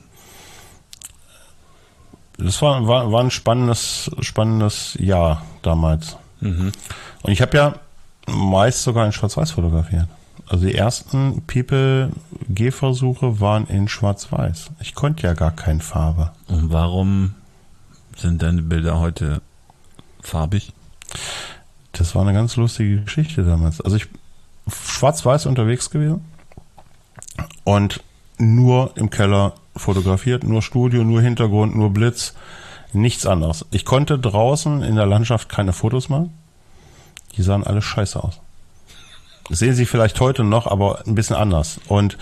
Das war, war, war ein spannendes, spannendes Jahr damals. Mhm. Und ich habe ja meist sogar in Schwarz-Weiß fotografiert. Also die ersten People-Gehversuche waren in Schwarz-Weiß. Ich konnte ja gar keine Farbe. Und warum sind deine Bilder heute farbig? Das war eine ganz lustige Geschichte damals. Also ich Schwarz-Weiß unterwegs gewesen und nur im Keller fotografiert, nur Studio, nur Hintergrund, nur Blitz, nichts anderes. Ich konnte draußen in der Landschaft keine Fotos machen. Die sahen alle scheiße aus. Das sehen Sie vielleicht heute noch, aber ein bisschen anders. Und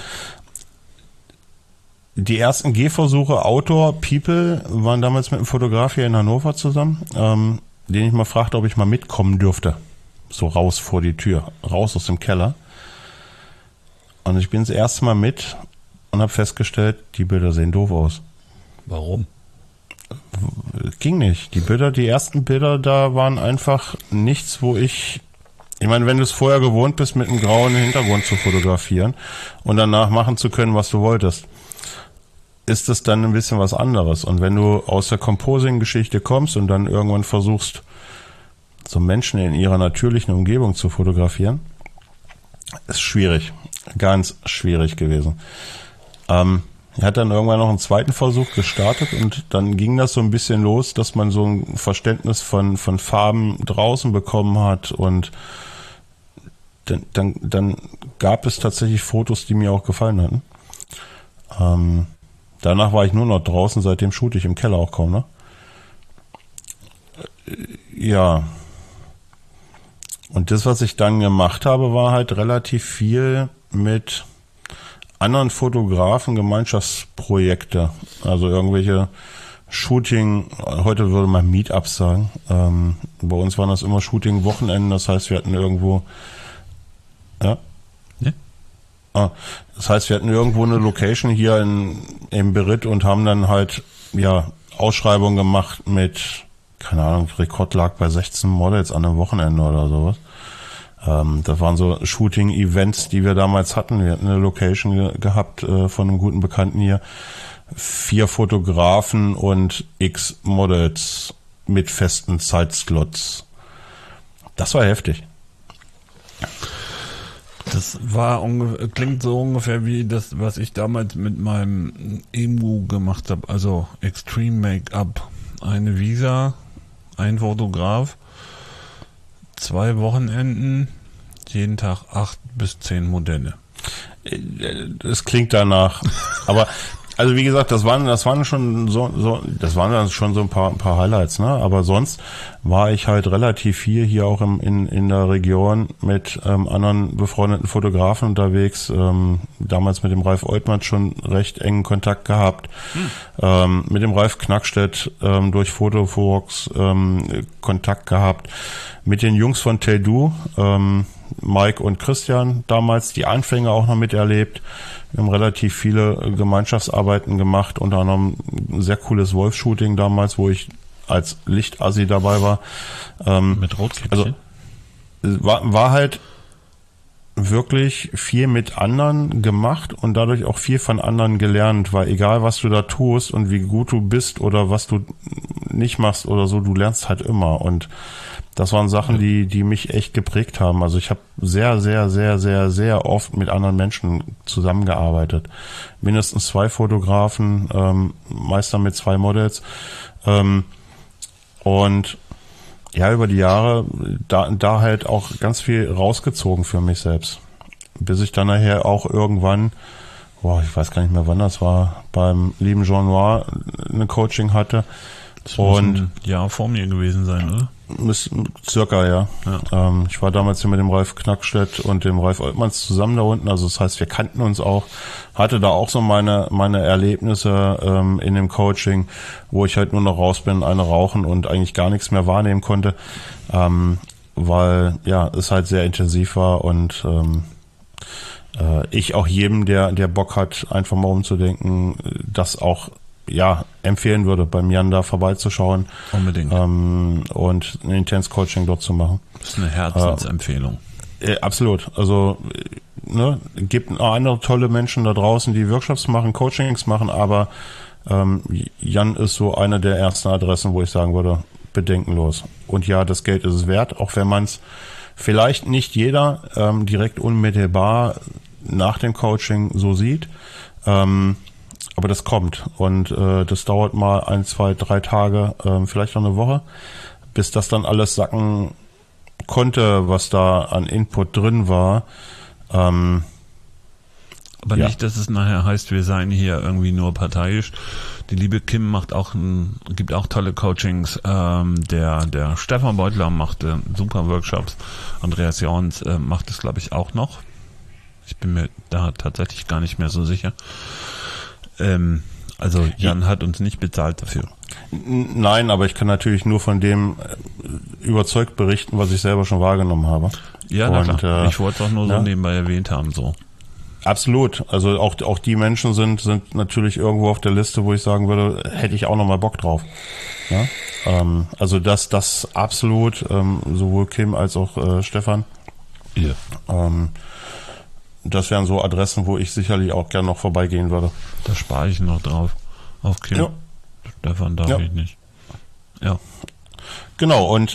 die ersten Gehversuche Outdoor People waren damals mit einem Fotograf hier in Hannover zusammen, ähm, den ich mal fragte, ob ich mal mitkommen dürfte. So raus vor die Tür, raus aus dem Keller. Und ich bin das erste Mal mit und habe festgestellt, die Bilder sehen doof aus. Warum? Ging nicht. Die Bilder, die ersten Bilder da waren einfach nichts, wo ich... Ich meine, wenn du es vorher gewohnt bist, mit einem grauen Hintergrund zu fotografieren und danach machen zu können, was du wolltest, ist es dann ein bisschen was anderes. Und wenn du aus der Composing-Geschichte kommst und dann irgendwann versuchst, so Menschen in ihrer natürlichen Umgebung zu fotografieren, ist schwierig. Ganz schwierig gewesen. Ähm, er hat dann irgendwann noch einen zweiten Versuch gestartet und dann ging das so ein bisschen los, dass man so ein Verständnis von, von Farben draußen bekommen hat und dann, dann, dann gab es tatsächlich Fotos, die mir auch gefallen hatten. Ähm, danach war ich nur noch draußen, seitdem shoote ich im Keller auch kaum, ne? Ja. Und das, was ich dann gemacht habe, war halt relativ viel mit anderen Fotografen, Gemeinschaftsprojekte, also irgendwelche Shooting, heute würde man Meetups sagen. Ähm, bei uns waren das immer Shooting-Wochenenden, das heißt, wir hatten irgendwo ja? Ja. Ah, das heißt, wir hatten irgendwo eine Location hier in, in Beritt und haben dann halt, ja, Ausschreibungen gemacht mit, keine Ahnung, Rekord lag bei sechzehn Models an einem Wochenende oder sowas. Ähm, das waren so Shooting-Events, die wir damals hatten. Wir hatten eine Location ge- gehabt äh, von einem guten Bekannten hier. Vier Fotografen und x Models mit festen Zeitslots. Das war heftig. Das war ungefähr, klingt so ungefähr wie das, was ich damals mit meinem Emu gemacht habe. Also Extreme Make-up. Eine Visa, ein Fotograf, zwei Wochenenden, Jeden Tag acht bis zehn Modelle. Das klingt danach. Aber also wie gesagt, das waren das waren schon so, so das waren dann schon so ein paar ein paar Highlights, ne? Aber sonst war ich halt relativ viel hier auch im, in in der Region mit ähm, anderen befreundeten Fotografen unterwegs. Ähm, damals mit dem Ralf Oltmann schon recht engen Kontakt gehabt. Hm. Ähm, mit dem Ralf Knackstedt ähm, durch Fotofox ähm, Kontakt gehabt. Mit den Jungs von Taydu, ähm, Mike und Christian damals, die Anfänge auch noch miterlebt. Wir haben relativ viele Gemeinschaftsarbeiten gemacht, unter anderem ein sehr cooles Wolf-Shooting damals, wo ich als Lichtassi dabei war. Ähm, Mit Rotkäppchen? Also war, war halt wirklich viel mit anderen gemacht und dadurch auch viel von anderen gelernt, weil egal was du da tust und wie gut du bist oder was du nicht machst oder so, du lernst halt immer und das waren Sachen, die die mich echt geprägt haben. Also ich habe sehr, sehr, sehr, sehr, sehr oft mit anderen Menschen zusammengearbeitet. Mindestens zwei Fotografen, ähm, meist dann mit zwei Models. Ähm, und ja, über die Jahre da, da halt auch ganz viel rausgezogen für mich selbst. Bis ich dann nachher auch irgendwann, boah, ich weiß gar nicht mehr wann das war, beim lieben Jean Noir eine Coaching hatte. Das muss und ein Jahr vor mir gewesen sein, oder? Circa, ja. ja. Ähm, ich war damals hier mit dem Ralf Knackstedt und dem Ralf Oltmanns zusammen da unten. Also das heißt, wir kannten uns auch. Hatte da auch so meine meine Erlebnisse ähm, in dem Coaching, wo ich halt nur noch raus bin, eine rauchen und eigentlich gar nichts mehr wahrnehmen konnte. Ähm, weil, ja, es halt sehr intensiv war und ähm, äh, ich auch jedem, der der Bock hat, einfach mal umzudenken, das auch ja, empfehlen würde, beim Jan da vorbeizuschauen. Unbedingt. Ähm, und ein Intense-Coaching dort zu machen. Das ist eine Herzensempfehlung. Äh, absolut. Also, ne, gibt auch andere tolle Menschen da draußen, die Workshops machen, Coachings machen, aber ähm, Jan ist so eine der ersten Adressen, wo ich sagen würde, bedenkenlos. Und ja, das Geld ist es wert, auch wenn man es vielleicht nicht jeder ähm, direkt unmittelbar nach dem Coaching so sieht. Ähm, Aber das kommt und äh, das dauert mal ein, zwei, drei Tage, äh, vielleicht noch eine Woche, bis das dann alles sacken konnte, was da an Input drin war. Ähm, Aber ja. nicht, dass es nachher heißt, wir seien hier irgendwie nur parteiisch. Die liebe Kim macht auch ein, gibt auch tolle Coachings. Ähm, der der Stefan Beutler macht äh, super Workshops. Andreas Jorns äh, macht es, glaube ich, auch noch. Ich bin mir da tatsächlich gar nicht mehr so sicher. Ähm, also Jan hat uns nicht bezahlt dafür. Nein, aber ich kann natürlich nur von dem überzeugt berichten, was ich selber schon wahrgenommen habe. Ja, na Und, klar. Äh, ich wollte es auch nur ja. so nebenbei erwähnt haben, so. Absolut. Also auch auch die Menschen sind sind natürlich irgendwo auf der Liste, wo ich sagen würde, hätte ich auch noch mal Bock drauf. Ja? Ähm, also das das absolut, ähm, sowohl Kim als auch äh, Stefan. Ja. Ähm, Das wären so Adressen, wo ich sicherlich auch gerne noch vorbeigehen würde. Da spare ich noch drauf. Auf Kim. Ja. Stefan darf ja. ich nicht. Ja. Genau, und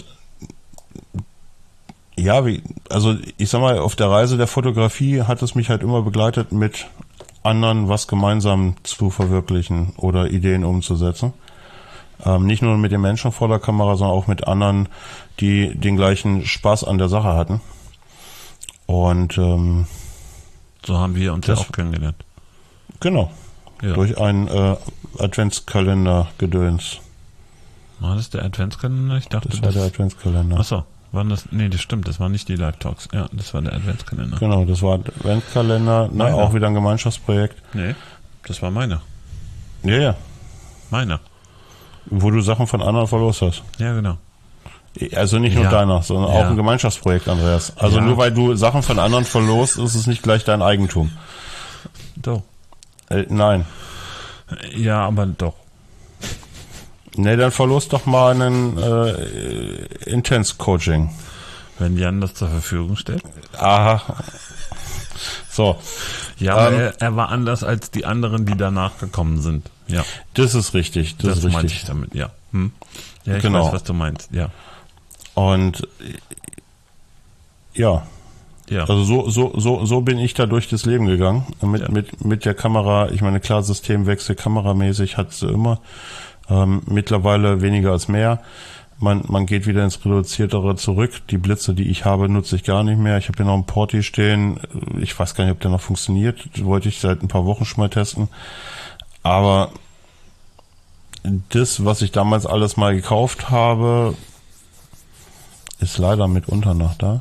ja, wie, also ich sag mal, auf der Reise der Fotografie hat es mich halt immer begleitet, mit anderen was gemeinsam zu verwirklichen oder Ideen umzusetzen. Ähm, nicht nur mit den Menschen vor der Kamera, sondern auch mit anderen, die den gleichen Spaß an der Sache hatten. Und ähm, so haben wir uns das, ja auch kennengelernt. Genau. Ja. Durch einen äh, Adventskalender-Gedöns. War das der Adventskalender? Ich dachte, das war das der Adventskalender. Achso, waren das? Nee, das stimmt, das waren nicht die Live-Talks. Ja, das war der Adventskalender. Genau, das war der Adventskalender. Na, auch wieder ein Gemeinschaftsprojekt. Nee, das war meiner. Ja, ja. Meiner. Wo du Sachen von anderen verlost hast. Ja, genau. Also nicht nur ja. deiner, sondern ja. auch ein Gemeinschaftsprojekt, Andreas. Also ja. nur weil du Sachen von anderen verlost, ist es nicht gleich dein Eigentum. Doch. Äh, nein. Ja, aber doch. Ne, dann verlost doch mal einen äh, Intense-Coaching. Wenn Jan das zur Verfügung stellt. Aha. So. Ja, aber ähm, er, er war anders als die anderen, die danach gekommen sind. Ja. Das ist richtig. Das, das ist richtig. meinte ich damit, ja. Hm. Ja, ich genau. weiß, was du meinst, ja. Und ja. Ja. Also so, so, so, so bin ich da durch das Leben gegangen. Mit, ja. mit, mit der Kamera, ich meine, klar, Systemwechsel, kameramäßig hat sie immer. Ähm, mittlerweile weniger als mehr. Man, man geht wieder ins Reduziertere zurück. Die Blitze, die ich habe, nutze ich gar nicht mehr. Ich habe hier noch einen Porti stehen. Ich weiß gar nicht, ob der noch funktioniert. Das wollte ich seit ein paar Wochen schon mal testen. Aber das, was ich damals alles mal gekauft habe, ist leider mitunter noch da.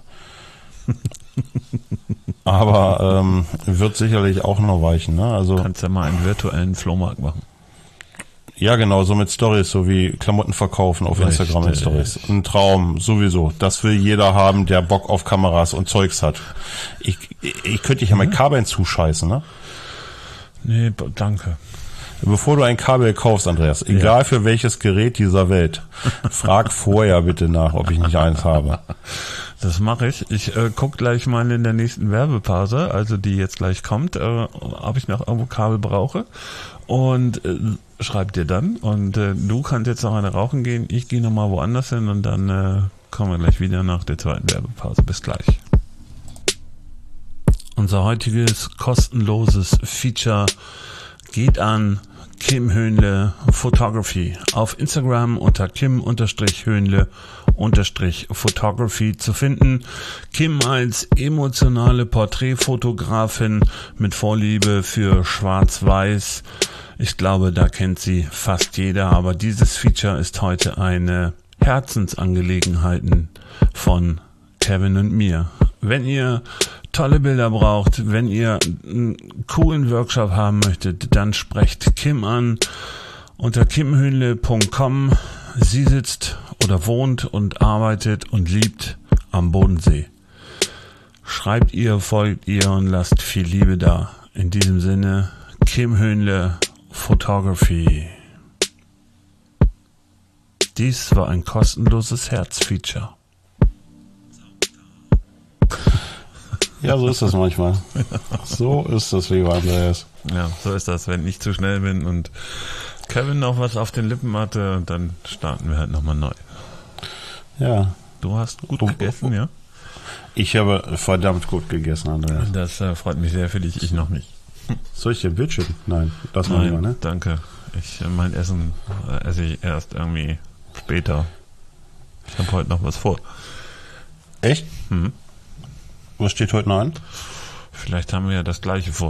Aber ähm, wird sicherlich auch noch weichen. Ne? Also kannst ja mal einen virtuellen Flohmarkt machen. Ja, genau, so mit Stories, so wie Klamotten verkaufen auf Richtig. Instagram mit Stories. Ein Traum, sowieso. Das will jeder haben, der Bock auf Kameras und Zeugs hat. Ich, ich, ich könnte dich ja mit Kabeln zuscheißen, ne? Nee, danke. Bevor du ein Kabel kaufst, Andreas, egal ja. für welches Gerät dieser Welt, frag vorher bitte nach, ob ich nicht eins habe. Das mache ich. Ich äh, gucke gleich mal in der nächsten Werbepause, also die jetzt gleich kommt, äh, ob ich noch irgendwo Kabel brauche. Und äh, schreib dir dann. Und äh, du kannst jetzt noch eine rauchen gehen. Ich gehe nochmal woanders hin und dann äh, kommen wir gleich wieder nach der zweiten Werbepause. Bis gleich. Unser heutiges kostenloses Feature geht an Kim Höhnle Photography. Auf Instagram unter Kim-Höhnle-Photography zu finden. Kim als emotionale Porträtfotografin mit Vorliebe für Schwarz-Weiß. Ich glaube, da kennt sie fast jeder, aber dieses Feature ist heute eine Herzensangelegenheit von Kevin und mir. Wenn ihr tolle Bilder braucht, wenn ihr einen coolen Workshop haben möchtet, dann sprecht Kim an unter kim höhnle punkt com. Sie sitzt oder wohnt und arbeitet und liebt am Bodensee. Schreibt ihr, folgt ihr und lasst viel Liebe da. In diesem Sinne, Kim Höhnle Photography. Dies war ein kostenloses Herzfeature. Ja, so ist das manchmal. So ist das, lieber Andreas. Ja, so ist das, wenn ich zu schnell bin und Kevin noch was auf den Lippen hatte, dann starten wir halt nochmal neu. Ja. Du hast gut oh, gegessen, ja? Ich habe verdammt gut gegessen, Andreas. Das äh, freut mich sehr für dich, ich noch nicht. Soll ich dir Bildschirm? Nein, das mal lieber, ne? Danke. Ich, mein Essen äh, esse ich erst irgendwie später. Ich habe heute noch was vor. Echt? Mhm. Was steht heute noch an? Vielleicht haben wir ja das Gleiche vor.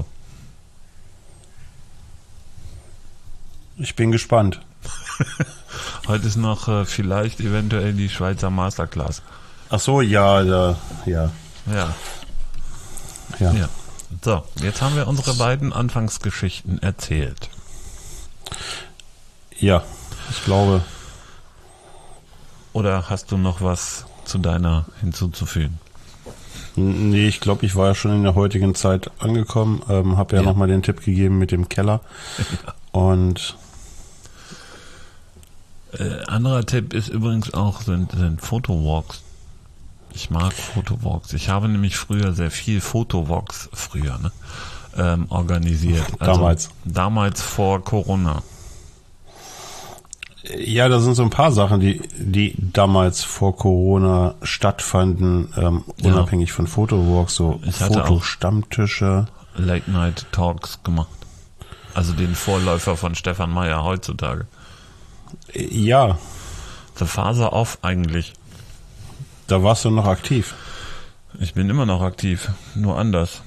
Ich bin gespannt. Heute ist noch äh, vielleicht eventuell die Schweizer Masterclass. Ach so, ja, ja, ja. Ja. Ja. ja. So, jetzt haben wir unsere beiden Anfangsgeschichten erzählt. Ja, ich glaube. Oder hast du noch was zu deiner hinzuzufügen? Nee, ich glaube, ich war ja schon in der heutigen Zeit angekommen, ähm, habe ja, ja. nochmal den Tipp gegeben mit dem Keller. Ja. Und äh, anderer Tipp ist übrigens auch, sind, sind Fotowalks. Ich mag Fotowalks. Ich habe nämlich früher sehr viel Fotowalks früher ne, ähm, organisiert. Also damals. Damals vor Corona. Ja, da sind so ein paar Sachen, die, die damals vor Corona stattfanden, ähm, ja. unabhängig von Fotowalks, so Fotostammtische. Late Night Talks gemacht. Also den Vorläufer von Stefan Meyer heutzutage. Ja. The Phase Off eigentlich. Da warst du noch aktiv. Ich bin immer noch aktiv, nur anders.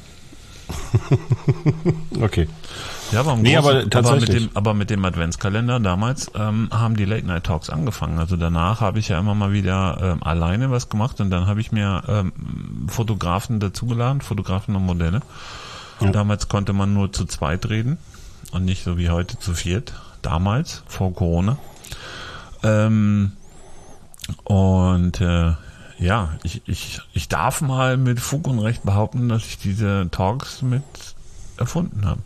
Okay. Ja, aber, im nee, großen, aber, tatsächlich. aber, mit dem, aber mit dem Adventskalender damals ähm, haben die Late Night Talks angefangen. Also danach habe ich ja immer mal wieder ähm, alleine was gemacht und dann habe ich mir ähm, Fotografen dazugeladen, Fotografen und Modelle. Und ja. damals konnte man nur zu zweit reden und nicht so wie heute zu viert. Damals, vor Corona. Ähm, und äh, ja, ich, ich, ich darf mal mit Fug und Recht behaupten, dass ich diese Talks mit erfunden habe.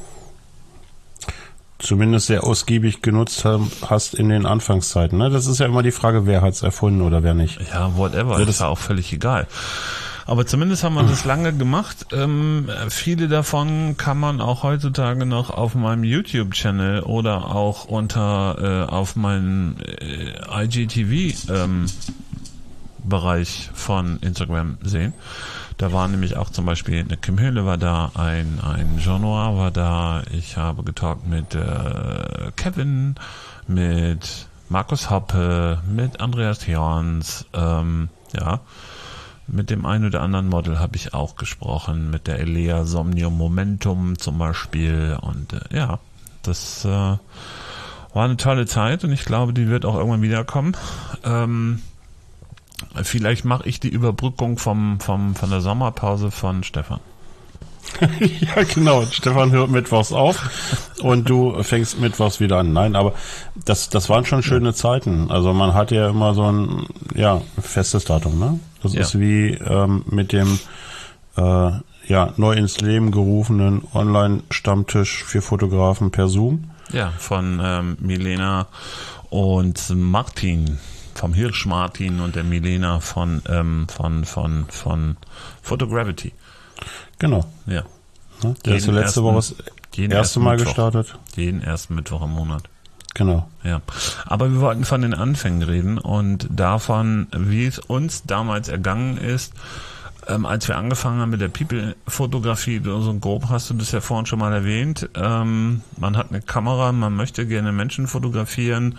Zumindest sehr ausgiebig genutzt hast in den Anfangszeiten. Ne? Das ist ja immer die Frage, wer hat es erfunden oder wer nicht. Ja, whatever, das ist ja auch völlig egal. Aber zumindest haben wir das lange gemacht. Ähm, viele davon kann man auch heutzutage noch auf meinem YouTube-Channel oder auch unter äh, auf meinem äh, I G T V ähm, Bereich von Instagram sehen. Da war nämlich auch zum Beispiel eine Kim Höhnle war da, ein, ein Jean Noir war da, ich habe getalkt mit äh, Kevin, mit Markus Hoppe, mit Andreas Jorns, ähm, ja, mit dem einen oder anderen Model habe ich auch gesprochen, mit der Elea Somnium Momentum zum Beispiel. Und äh, ja, das äh, war eine tolle Zeit und ich glaube, die wird auch irgendwann wiederkommen. Ähm, vielleicht mache ich die Überbrückung vom, vom, von der Sommerpause von Stefan. Ja, genau. Stefan hört mittwochs auf und du fängst mittwochs wieder an. Nein, aber das, das waren schon schöne Zeiten. Also man hatte ja immer so ein, ja, festes Datum, ne? Das ja. ist wie ähm, mit dem äh, ja, neu ins Leben gerufenen Online-Stammtisch für Fotografen per Zoom. Ja, von ähm, Milena und Martin, vom Hirsch Martin und der Milena von, ähm, von, von, von Photogravity. Genau. Ja. ja der ist letzte ersten, Woche das erste Mal Mittwoch, gestartet. Jeden ersten Mittwoch im Monat. Genau. Ja. Aber wir wollten von den Anfängen reden und davon, wie es uns damals ergangen ist, ähm, als wir angefangen haben mit der People-Fotografie, so grob hast du das ja vorhin schon mal erwähnt. Ähm, man hat eine Kamera, man möchte gerne Menschen fotografieren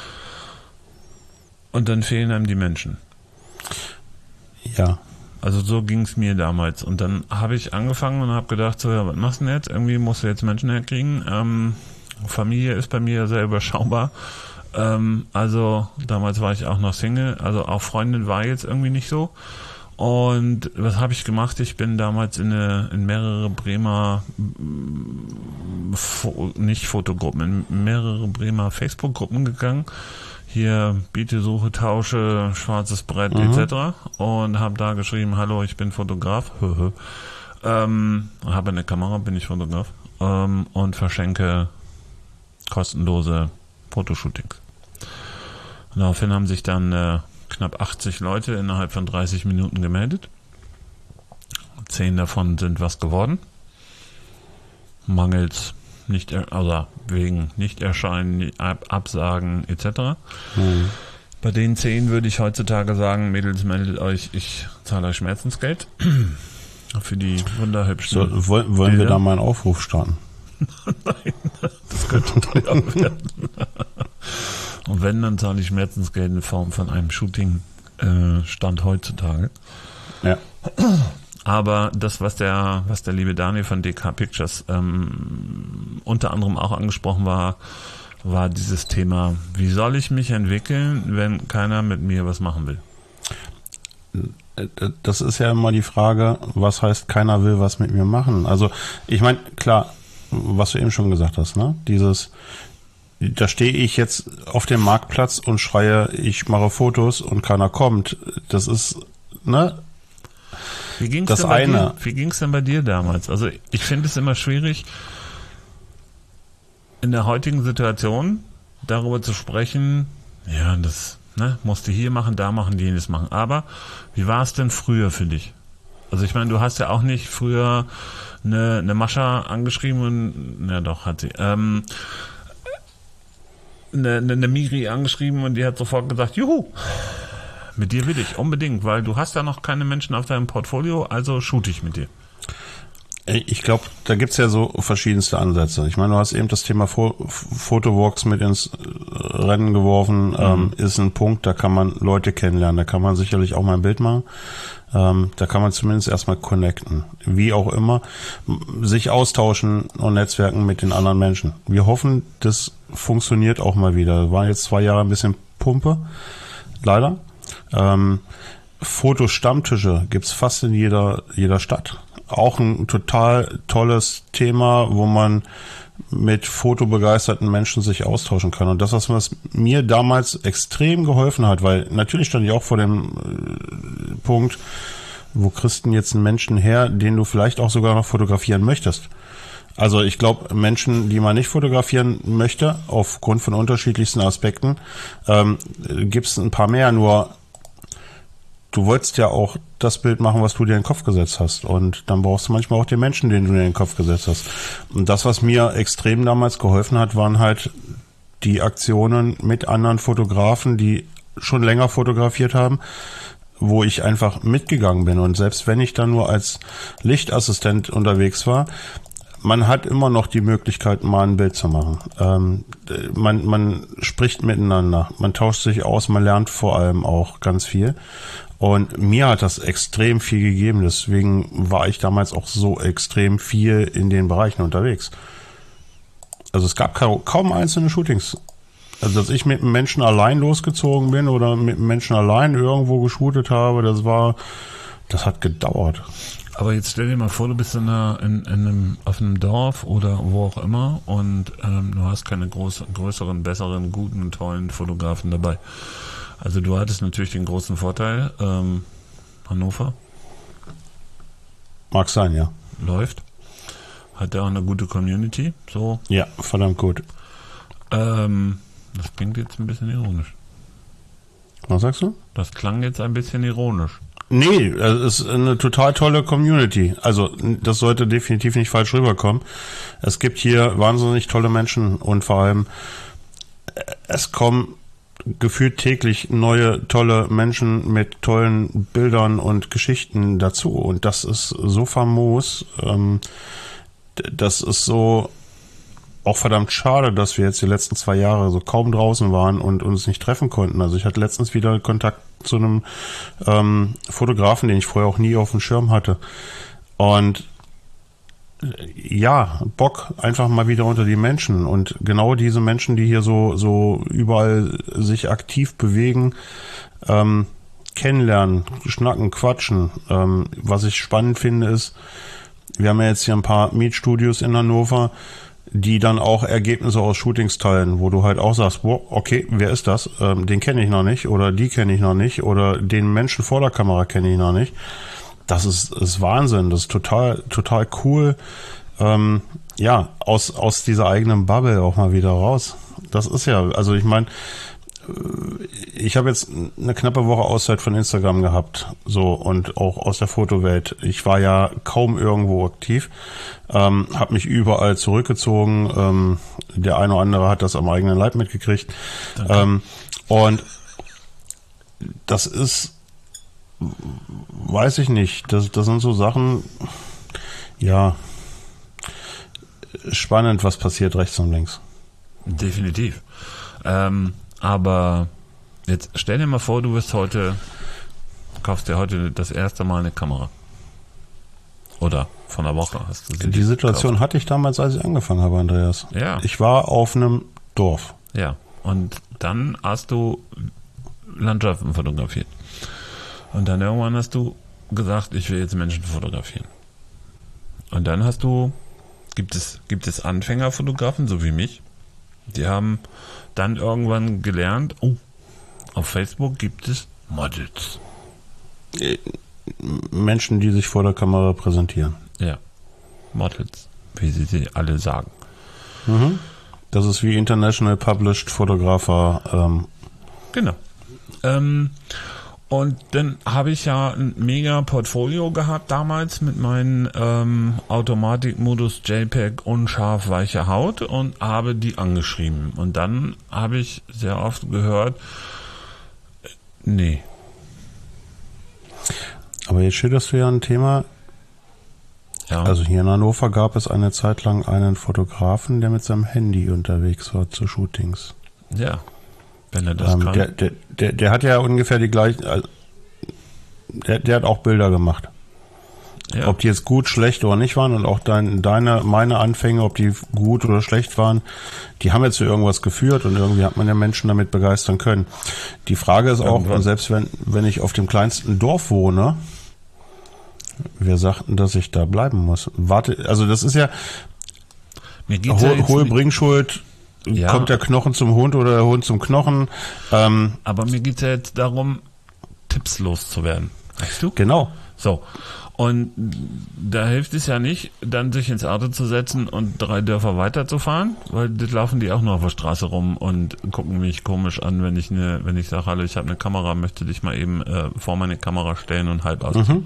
und dann fehlen einem die Menschen. Ja. Also so ging es mir damals. Und dann habe ich angefangen und habe gedacht, so, ja, was machst du denn jetzt? Irgendwie musst du jetzt Menschen herkriegen. Ähm, Familie ist bei mir sehr überschaubar. Ähm, also damals war ich auch noch Single. Also auch Freundin war jetzt irgendwie nicht so. Und was habe ich gemacht? Ich bin damals in, eine, in mehrere Bremer, nicht Fotogruppen, in mehrere Bremer Facebook-Gruppen gegangen. Hier Biete, Suche, Tausche, schwarzes Brett mhm. et cetera. Und habe da geschrieben, hallo, ich bin Fotograf. ähm, habe eine Kamera, bin ich Fotograf. Ähm, und verschenke kostenlose Fotoshootings. Und daraufhin haben sich dann äh, knapp achtzig Leute innerhalb von dreißig Minuten gemeldet. Zehn davon sind was geworden. Mangels nicht, also wegen Nicht-Erscheinen, Ab- Absagen et cetera. Mhm. Bei den zehn würde ich heutzutage sagen, Mädels, meldet euch, ich zahle euch Schmerzensgeld für die wunderhübschen so, Wollen Bilder. Wir da mal einen Aufruf starten? Nein, das könnte teuer werden. Und wenn, dann zahle ich Schmerzensgeld in Form von einem Shooting äh, Stand heutzutage. Ja. Aber das, was der, was der liebe Daniel von D K Pictures ähm, unter anderem auch angesprochen war, war dieses Thema, wie soll ich mich entwickeln, wenn keiner mit mir was machen will? Das ist ja immer die Frage, was heißt, keiner will was mit mir machen? Also ich meine, klar, was du eben schon gesagt hast, ne? Dieses, da stehe ich jetzt auf dem Marktplatz und schreie, ich mache Fotos und keiner kommt. Das ist, ne? Wie ging's das denn bei eine. dir? Wie ging's denn bei dir damals? Also ich finde es immer schwierig, in der heutigen Situation darüber zu sprechen, ja, das ne, musst du hier machen, da machen, jenes machen. Aber wie war es denn früher für dich? Also ich meine, du hast ja auch nicht früher eine, eine Mascha angeschrieben und, ja doch, hat sie, ähm, eine, eine, eine Miri angeschrieben und die hat sofort gesagt, juhu, mit dir will ich, unbedingt, weil du hast ja noch keine Menschen auf deinem Portfolio, also shoot ich mit dir. Ich glaube, da gibt's ja so verschiedenste Ansätze. Ich meine, du hast eben das Thema Photowalks mit ins Rennen geworfen, mhm. ähm, ist ein Punkt, da kann man Leute kennenlernen, da kann man sicherlich auch mal ein Bild machen, ähm, da kann man zumindest erstmal connecten. Wie auch immer, sich austauschen und netzwerken mit den anderen Menschen. Wir hoffen, das funktioniert auch mal wieder. War jetzt zwei Jahre ein bisschen Pumpe, leider. Ähm, Fotostammtische gibt's fast in jeder jeder Stadt. Auch ein total tolles Thema, wo man mit fotobegeisterten Menschen sich austauschen kann. Und das, was mir damals extrem geholfen hat, weil natürlich stand ich auch vor dem äh, Punkt, wo kriegst du denn jetzt einen Menschen her, den du vielleicht auch sogar noch fotografieren möchtest. Also ich glaube, Menschen, die man nicht fotografieren möchte, aufgrund von unterschiedlichsten Aspekten, ähm, gibt's ein paar mehr, nur du wolltest ja auch das Bild machen, was du dir in den Kopf gesetzt hast. Und dann brauchst du manchmal auch den Menschen, den du dir in den Kopf gesetzt hast. Und das, was mir extrem damals geholfen hat, waren halt die Aktionen mit anderen Fotografen, die schon länger fotografiert haben, wo ich einfach mitgegangen bin. Und selbst wenn ich dann nur als Lichtassistent unterwegs war, man hat immer noch die Möglichkeit, mal ein Bild zu machen. Ähm, man, man spricht miteinander, man tauscht sich aus, man lernt vor allem auch ganz viel. Und mir hat das extrem viel gegeben, deswegen war ich damals auch so extrem viel in den Bereichen unterwegs. Also es gab kaum, kaum einzelne Shootings. Also dass ich mit einem Menschen allein losgezogen bin oder mit einem Menschen allein irgendwo geshootet habe, das war, das hat gedauert. Aber jetzt stell dir mal vor, du bist in, einer, in, in einem, auf einem Dorf oder wo auch immer und ähm, du hast keine groß, größeren, besseren, guten, tollen Fotografen dabei. Also du hattest natürlich den großen Vorteil, ähm, Hannover. Mag sein, ja. Läuft. Hat ja auch eine gute Community. So. Ja, verdammt gut. Ähm, das klingt jetzt ein bisschen ironisch. Was sagst du? Das klang jetzt ein bisschen ironisch. Nee, es ist eine total tolle Community. Also das sollte definitiv nicht falsch rüberkommen. Es gibt hier wahnsinnig tolle Menschen und vor allem es kommen gefühlt täglich neue, tolle Menschen mit tollen Bildern und Geschichten dazu. Und das ist so famos. Ähm, das ist so auch verdammt schade, dass wir jetzt die letzten zwei Jahre so kaum draußen waren und uns nicht treffen konnten. Also ich hatte letztens wieder Kontakt zu einem ähm, Fotografen, den ich vorher auch nie auf dem Schirm hatte. Und ja, Bock einfach mal wieder unter die Menschen und genau diese Menschen, die hier so so überall sich aktiv bewegen, ähm, kennenlernen, schnacken, quatschen. Ähm, was ich spannend finde ist, wir haben ja jetzt hier ein paar Mietstudios in Hannover, die dann auch Ergebnisse aus Shootings teilen, wo du halt auch sagst, wow, okay, wer ist das? Ähm, den kenne ich noch nicht oder die kenne ich noch nicht oder den Menschen vor der Kamera kenne ich noch nicht. Das ist, ist Wahnsinn, das ist total, total cool. Ähm, ja, aus, aus dieser eigenen Bubble auch mal wieder raus. Das ist ja, also ich meine, ich habe jetzt eine knappe Woche Auszeit von Instagram gehabt, so und auch aus der Fotowelt. Ich war ja kaum irgendwo aktiv, ähm, habe mich überall zurückgezogen. Ähm, der eine oder andere hat das am eigenen Leib mitgekriegt. Ähm, und das ist, weiß ich nicht, das, das sind so Sachen, ja, spannend, was passiert rechts und links. Definitiv. Ähm, aber jetzt stell dir mal vor, du wirst heute, kaufst dir heute das erste Mal eine Kamera. Oder von der Woche hast du sie. Die Situation gekauft. Hatte ich damals, als ich angefangen habe, Andreas. Ja. Ich war auf einem Dorf. Ja. Und dann hast du Landschaften fotografiert. Und dann irgendwann hast du gesagt, ich will jetzt Menschen fotografieren. Und dann hast du, gibt es, gibt es Anfängerfotografen, so wie mich, die haben dann irgendwann gelernt, oh, auf Facebook gibt es Models. Menschen, die sich vor der Kamera präsentieren. Ja, Models, wie sie sie alle sagen. Mhm. Das ist wie International Published Photographer. Ähm. Genau. Ähm, und dann habe ich ja ein mega Portfolio gehabt damals mit meinen ähm, Automatikmodus JPEG unscharf weiche Haut und habe die angeschrieben. Und dann habe ich sehr oft gehört, nee. Aber jetzt schilderst du ja ein Thema. Ja. Also hier in Hannover gab es eine Zeit lang einen Fotografen, der mit seinem Handy unterwegs war zu Shootings. Ja. Wenn er das ähm, kann. Der, der, der, der hat ja ungefähr die gleichen, also der, der hat auch Bilder gemacht. Ja. Ob die jetzt gut, schlecht oder nicht waren und auch dein, deine, meine Anfänge, ob die gut oder schlecht waren, die haben jetzt zu irgendwas geführt und irgendwie hat man ja Menschen damit begeistern können. Die Frage ist auch, irgendwann. Selbst wenn, wenn ich auf dem kleinsten Dorf wohne, wir sagten, dass ich da bleiben muss. Warte, also das ist ja, Mir geht's ja hohe Bringschuld. Ja. Kommt der Knochen zum Hund oder der Hund zum Knochen? Ähm, Aber mir geht es ja jetzt darum, Tipps loszuwerden. Weißt du? Genau. So. Und da hilft es ja nicht, dann sich ins Auto zu setzen und drei Dörfer weiterzufahren, weil das laufen die auch noch auf der Straße rum und gucken mich komisch an, wenn ich eine, wenn ich sage, hallo, ich habe eine Kamera, möchte dich mal eben äh, vor meine Kamera stellen und halb ausziehen.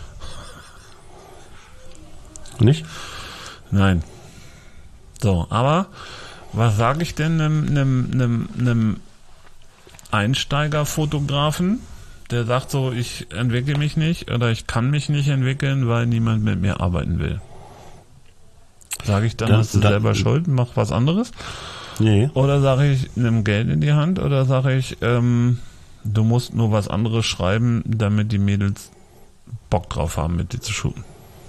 Mhm. Nicht? Nein. So, aber was sage ich denn einem, einem, einem, einem Einsteigerfotografen, der sagt so, ich entwickle mich nicht oder ich kann mich nicht entwickeln, weil niemand mit mir arbeiten will? Sage ich dann, dann hast du dann, selber Schuld, mach was anderes? Nee. Oder sage ich, nimm Geld in die Hand? Oder sage ich, ähm, du musst nur was anderes schreiben, damit die Mädels Bock drauf haben, mit dir zu shooten?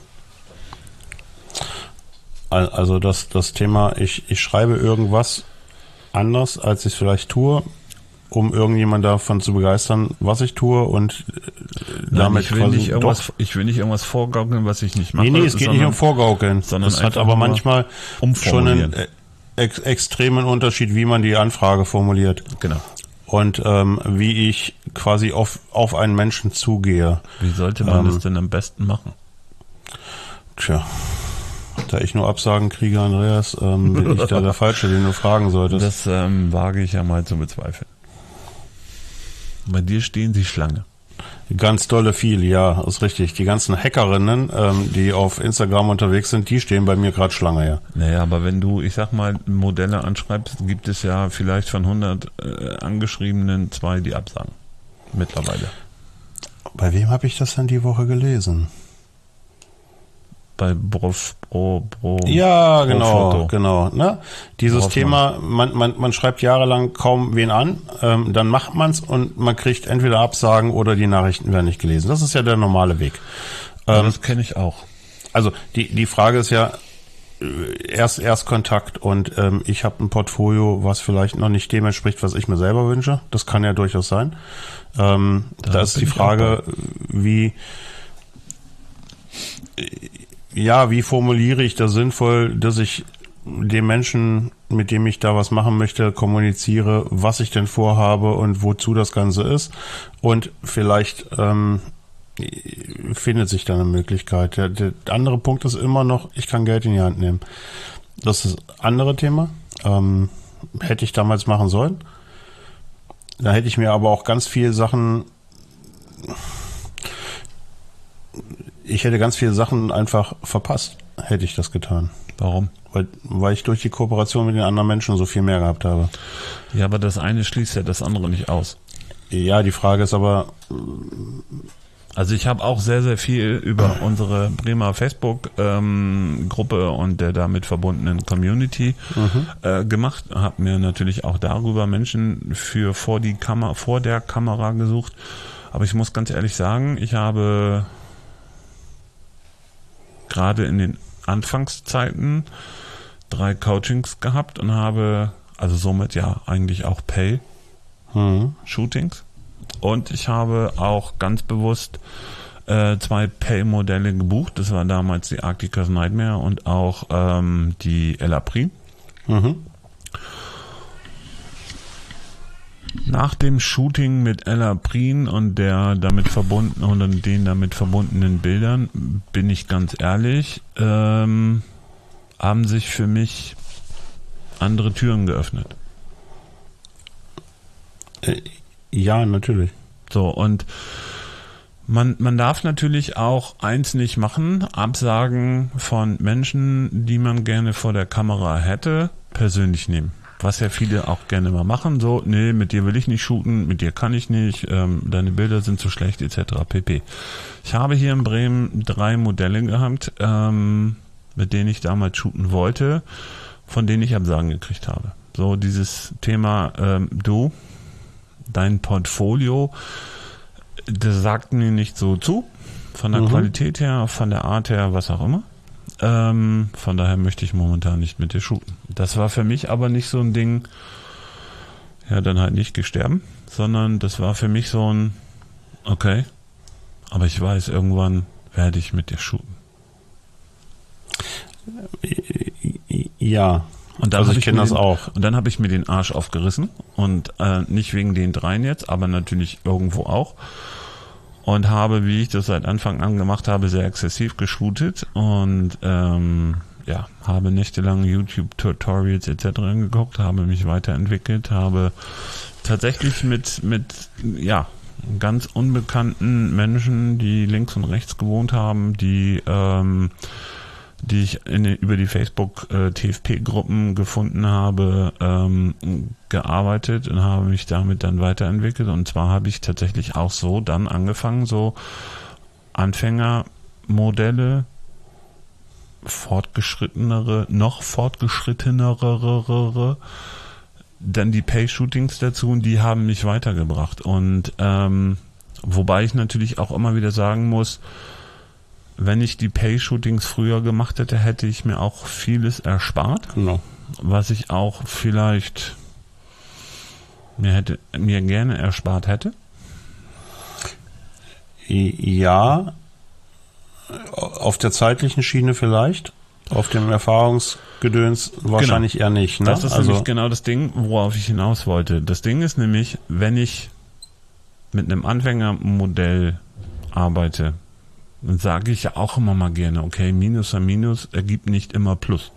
Also das, das Thema, ich, ich schreibe irgendwas anders, als ich es vielleicht tue, um irgendjemand davon zu begeistern, was ich tue und Nein, damit ich will quasi nicht irgendwas, doch, ich will nicht irgendwas vorgaukeln, was ich nicht mache. Nee, nee, es geht sondern, nicht um Vorgaukeln. sondern Es hat einfach aber nur manchmal schon umformulieren. einen ex extremen Unterschied, wie man die Anfrage formuliert. Genau. Und ähm, wie ich quasi auf, auf einen Menschen zugehe. Wie sollte man ähm, das denn am besten machen? Tja, da ich nur Absagen kriege, Andreas, ähm, bin ich da der Falsche, den du fragen solltest. Das ähm, wage ich ja mal zu bezweifeln. Bei dir stehen sie Schlange. Ganz dolle viel, ja, ist richtig. Die ganzen Hackerinnen, ähm, die auf Instagram unterwegs sind, die stehen bei mir gerade Schlange, ja. Naja, aber wenn du, ich sag mal, Modelle anschreibst, gibt es ja vielleicht von hundert äh, angeschriebenen zwei, die absagen. Mittlerweile. Bei wem habe ich das denn die Woche gelesen? Bei Brof, Pro, Pro. Ja, Pro genau, Foto. genau. Ne? Dieses Hoffmann. Thema, man, man, man schreibt jahrelang kaum wen an, ähm, dann macht man's und man kriegt entweder Absagen oder die Nachrichten werden nicht gelesen. Das ist ja der normale Weg. Ja, Ähm, das kenne ich auch. also die, die Frage ist ja, äh, erst Erstkontakt und ähm, ich habe ein Portfolio, was vielleicht noch nicht dem entspricht, was ich mir selber wünsche. Das kann ja durchaus sein. Ähm, Da da ist bin die ich Frage, wie ja, wie formuliere ich das sinnvoll, dass ich dem Menschen, mit dem ich da was machen möchte, kommuniziere, was ich denn vorhabe und wozu das Ganze ist. Und vielleicht ähm, findet sich da eine Möglichkeit. Der, der andere Punkt ist immer noch, ich kann Geld in die Hand nehmen. Das ist das andere Thema. Ähm, hätte ich damals machen sollen. Da hätte ich mir aber auch ganz viele Sachen... Ich hätte ganz viele Sachen einfach verpasst, hätte ich das getan. Warum? Weil, weil ich durch die Kooperation mit den anderen Menschen so viel mehr gehabt habe. Ja, aber das eine schließt ja das andere nicht aus. Ja, die Frage ist aber... Also ich habe auch sehr, sehr viel über unsere Bremer Facebook-Gruppe ähm, und der damit verbundenen Community mhm. äh, gemacht. Habe mir natürlich auch darüber Menschen für vor die Kamera, vor der Kamera gesucht. Aber ich muss ganz ehrlich sagen, ich habe gerade in den Anfangszeiten drei Coachings gehabt und habe also somit ja eigentlich auch Pay-Shootings. Mhm. Und ich habe auch ganz bewusst äh, zwei Pay-Modelle gebucht. Das war damals die Arcticus Nightmare und auch ähm, die El Apri. Mhm. Nach dem Shooting mit Ella Prien und der damit verbunden und den damit verbundenen Bildern, bin ich ganz ehrlich, ähm, haben sich für mich andere Türen geöffnet. Ja, natürlich. So, und man, man darf natürlich auch eins nicht machen, Absagen von Menschen, die man gerne vor der Kamera hätte, persönlich nehmen. Was ja viele auch gerne mal machen, so, nee, mit dir will ich nicht shooten, mit dir kann ich nicht, ähm, deine Bilder sind zu schlecht, et cetera pp. Ich habe hier in Bremen drei Modelle gehabt, ähm, mit denen ich damals shooten wollte, von denen ich Absagen gekriegt habe. So, dieses Thema, ähm, du, dein Portfolio, das sagt mir nicht so zu, von der mhm. Qualität her, von der Art her, was auch immer. Ähm, von daher möchte ich momentan nicht mit dir shooten. Das war für mich aber nicht so ein Ding, ja, dann halt nicht gesterben, sondern das war für mich so ein, okay, aber ich weiß, irgendwann werde ich mit dir shooten. Ja, und dann also ich, ich kenne das den, auch. Und dann habe ich mir den Arsch aufgerissen und äh, nicht wegen den dreien jetzt, aber natürlich irgendwo auch. Und habe, wie ich das seit Anfang an gemacht habe, sehr exzessiv geshootet und ähm, ja, habe nächtelang YouTube-Tutorials et cetera angeguckt, habe mich weiterentwickelt, habe tatsächlich mit mit ja ganz unbekannten Menschen, die links und rechts gewohnt haben, die ähm, die ich in, über die Facebook-T F P-Gruppen gefunden habe, ähm, gearbeitet und habe mich damit dann weiterentwickelt. Und zwar habe ich tatsächlich auch so dann angefangen, so Anfängermodelle fortgeschrittenere, noch fortgeschrittenere, dann die Pay-Shootings dazu und die haben mich weitergebracht. Und ähm, wobei ich natürlich auch immer wieder sagen muss, wenn ich die Pay-Shootings früher gemacht hätte, hätte ich mir auch vieles erspart. Genau. Was ich auch vielleicht mir hätte mir gerne erspart hätte. Ja, auf der zeitlichen Schiene vielleicht, auf dem Erfahrungsgedöns wahrscheinlich genau. eher nicht. Ne? Das ist also nämlich genau das Ding, worauf ich hinaus wollte. Das Ding ist nämlich, wenn ich mit einem Anfängermodell arbeite, dann sage ich ja auch immer mal gerne, okay, Minus an Minus ergibt nicht immer Plus.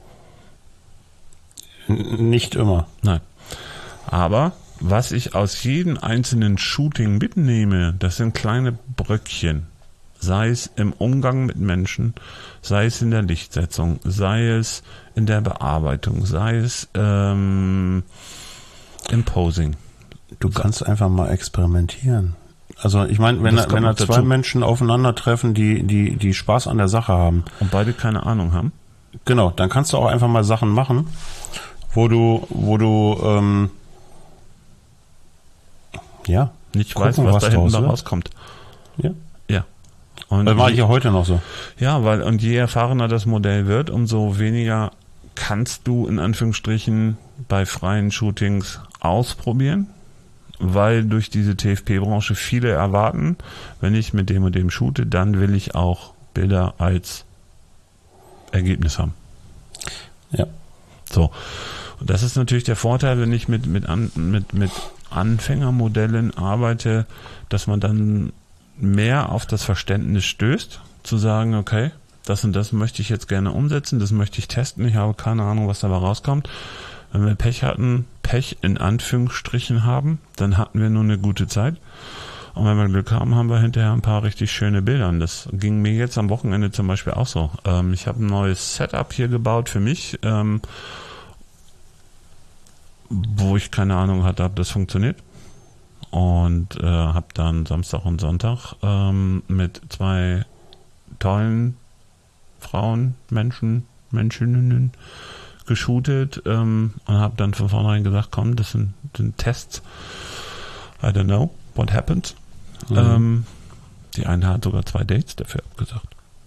Nicht immer. Nein. Aber was ich aus jedem einzelnen Shooting mitnehme, das sind kleine Bröckchen. Sei es im Umgang mit Menschen, sei es in der Lichtsetzung, sei es in der Bearbeitung, sei es ähm, im Posing. Du kannst einfach mal experimentieren. Also ich meine, wenn, wenn da zwei dazu. Menschen aufeinandertreffen, die, die, die Spaß an der Sache haben. Und beide keine Ahnung haben. Genau, dann kannst du auch einfach mal Sachen machen, wo du, wo du ähm, ja nicht gucken, weiß, was, was da hinten da rauskommt. Ja. Ja. Und das mache ich ja heute noch so. Ja, weil und je erfahrener das Modell wird, umso weniger kannst du in Anführungsstrichen bei freien Shootings ausprobieren. Weil durch diese T F P-Branche viele erwarten, wenn ich mit dem und dem shoote, dann will ich auch Bilder als Ergebnis haben. Ja. So. Und das ist natürlich der Vorteil, wenn ich mit, mit, an, mit, mit Anfängermodellen arbeite, dass man dann mehr auf das Verständnis stößt, zu sagen, okay, das und das möchte ich jetzt gerne umsetzen, das möchte ich testen, ich habe keine Ahnung, was dabei rauskommt. Wenn wir Pech hatten, Pech in Anführungsstrichen haben, dann hatten wir nur eine gute Zeit. Und wenn wir Glück haben, haben wir hinterher ein paar richtig schöne Bilder. Und das ging mir jetzt am Wochenende zum Beispiel auch so. Ähm, ich habe ein neues Setup hier gebaut für mich, ähm, wo ich keine Ahnung hatte, ob das funktioniert. Und äh, habe dann Samstag und Sonntag ähm, mit zwei tollen Frauen, Menschen, Menschinnen geshootet ähm, und habe dann von vornherein gesagt, komm, das sind, sind Tests. I don't know what happened. Mhm. Ähm, die eine hat sogar zwei Dates dafür abgesagt.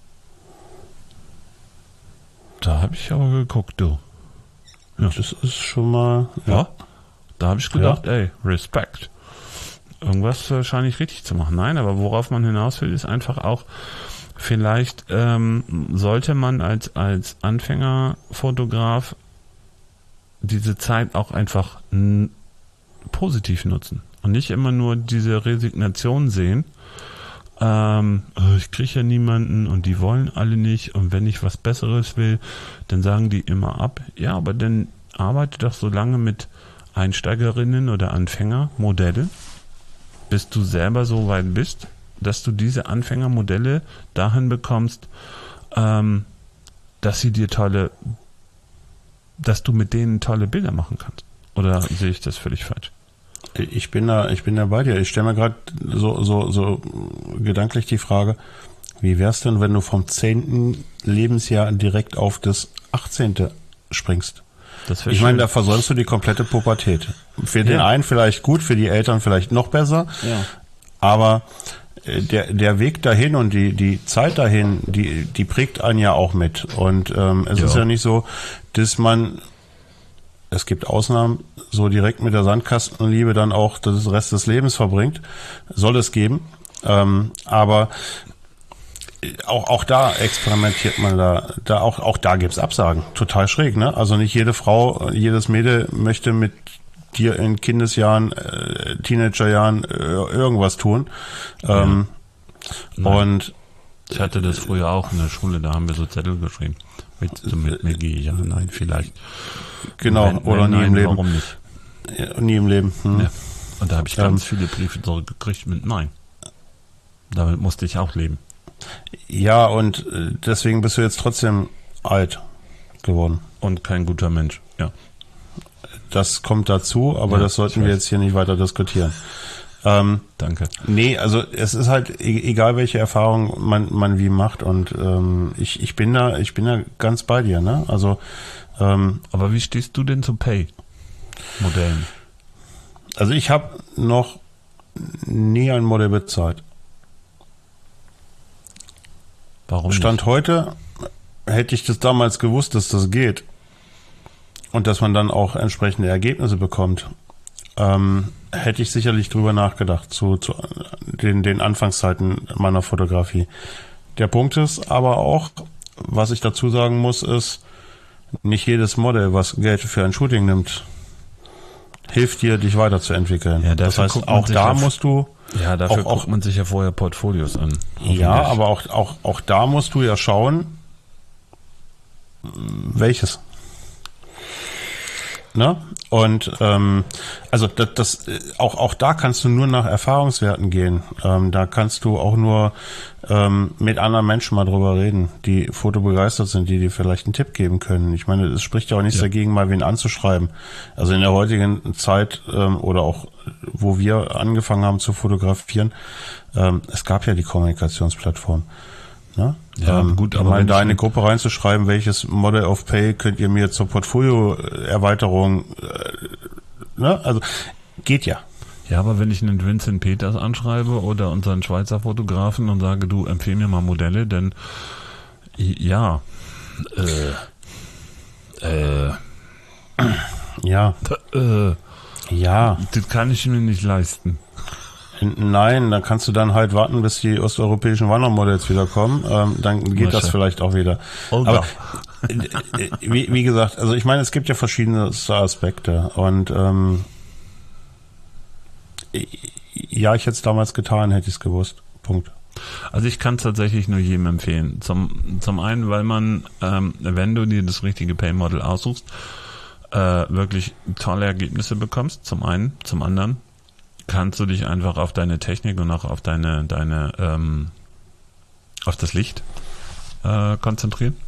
Da habe ich aber geguckt, du. Ja. Das ist schon mal... Ja, ja da habe ich gedacht, ja. ey, Respekt. Irgendwas äh, scheine ich richtig zu machen. Nein, aber worauf man hinaus will, ist einfach auch, vielleicht ähm, sollte man als, als Anfängerfotograf diese Zeit auch einfach n- positiv nutzen und nicht immer nur diese Resignation sehen. Ähm, oh, ich kriege ja niemanden und die wollen alle nicht und wenn ich was Besseres will, dann sagen die immer ab. Ja, aber dann arbeite doch so lange mit Einsteigerinnen oder Anfängermodelle, bis du selber so weit bist, dass du diese Anfängermodelle dahin bekommst, ähm, dass sie dir tolle, dass du mit denen tolle Bilder machen kannst. Oder sehe ich das völlig falsch? Ich bin da, ich bin da bei dir. Ich stelle mir gerade so, so, so gedanklich die Frage, wie wär's denn, wenn du vom zehnten Lebensjahr direkt auf das achtzehnte springst? Das ich meine, da versäumst du die komplette Pubertät. Für ja. den einen vielleicht gut, für die Eltern vielleicht noch besser. Ja. Aber der der Weg dahin und die die Zeit dahin, die die prägt einen ja auch mit. Und ähm, es ja. ist ja nicht so, dass man, es gibt Ausnahmen, so direkt mit der Sandkastenliebe dann auch das Rest des Lebens verbringt. Soll es geben. Ähm, aber auch auch da experimentiert man da, da auch auch da gibt's Absagen. Total schräg, ne? Also nicht jede Frau, jedes Mädel möchte mit dir in Kindesjahren, äh, Teenagerjahren äh, irgendwas tun. Ähm, ja. Und ich hatte das früher auch in der Schule, da haben wir so Zettel geschrieben. Mit, so mit mir gehe ja, nein, vielleicht. Genau, wenn, oder wenn nie nein, im Leben. Warum nicht? Ja, nie im Leben. Hm. Ja. Und da habe ich ganz ähm, viele Briefe zurückgekriegt mit Nein. Damit musste ich auch leben. Ja, und deswegen bist du jetzt trotzdem alt geworden. Und kein guter Mensch, ja. Das kommt dazu, aber ja, das sollten wir jetzt hier nicht weiter diskutieren. Ähm, Danke. Nee, also es ist halt e- egal, welche Erfahrung man, man wie macht und ähm, ich, ich bin da, ich bin da ganz bei dir, ne? Also ähm, Aber wie stehst du denn zu Pay-Modellen? Also ich habe noch nie ein Modell bezahlt. Warum Stand nicht? heute, hätte ich das damals gewusst, dass das geht und dass man dann auch entsprechende Ergebnisse bekommt, ähm, hätte ich sicherlich drüber nachgedacht zu, zu den, den Anfangszeiten meiner Fotografie. Der Punkt ist aber auch, was ich dazu sagen muss, ist, nicht jedes Modell, was Geld für ein Shooting nimmt, hilft dir, dich weiterzuentwickeln. Ja, das dafür heißt, guckt man auch sich da ja- musst du Ja, dafür auch, auch guckt man sich ja vorher Portfolios an. ja, Hoffentlich. aber auch, auch, auch da musst du ja schauen, welches. Ne? Und ähm, also das, das auch auch da kannst du nur nach Erfahrungswerten gehen. Ähm, da kannst du auch nur ähm, mit anderen Menschen mal drüber reden, die fotobegeistert sind, die dir vielleicht einen Tipp geben können. Ich meine, es spricht ja auch nichts Ja. dagegen, mal wen anzuschreiben. Also in der heutigen Zeit ähm, oder auch wo wir angefangen haben zu fotografieren, ähm, es gab ja die Kommunikationsplattform. Ne? Ja, ähm, gut, um aber mal wenn in ich deine mit- Gruppe reinzuschreiben, welches Model of Pay könnt ihr mir zur Portfolio-Erweiterung, äh, ne? Also geht ja. Ja, aber wenn ich einen Vincent Peters anschreibe oder unseren Schweizer Fotografen und sage, du empfehl mir mal Modelle, denn ja, äh, äh, Ja, äh, ja. das kann ich mir nicht leisten. Nein, dann kannst du dann halt warten, bis die osteuropäischen Wandermodels wiederkommen. Ähm, dann geht das Masche. vielleicht auch wieder. Olga. Aber äh, wie, wie gesagt, also ich meine, es gibt ja verschiedene Aspekte und ähm, ja, ich hätte es damals getan, hätte ich es gewusst. Punkt. Also ich kann es tatsächlich nur jedem empfehlen. Zum, zum einen, weil man, ähm, wenn du dir das richtige Pay-Model aussuchst, äh, wirklich tolle Ergebnisse bekommst, zum einen. Zum anderen kannst du dich einfach auf deine Technik und auch auf deine, deine, ähm, auf das Licht äh, konzentrieren.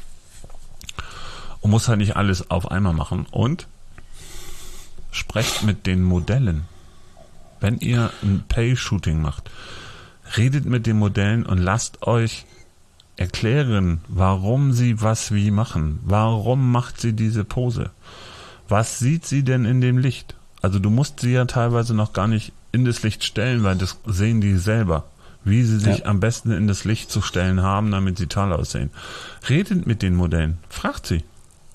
Und musst halt nicht alles auf einmal machen. Und sprecht mit den Modellen. Wenn ihr ein Pay-Shooting macht, redet mit den Modellen und lasst euch erklären, warum sie was wie machen. Warum macht sie diese Pose? Was sieht sie denn in dem Licht? Also du musst sie ja teilweise noch gar nicht in das Licht stellen, weil das sehen die selber. Wie sie sich Ja. am besten in das Licht zu stellen haben, damit sie toll aussehen. Redet mit den Modellen. Fragt sie.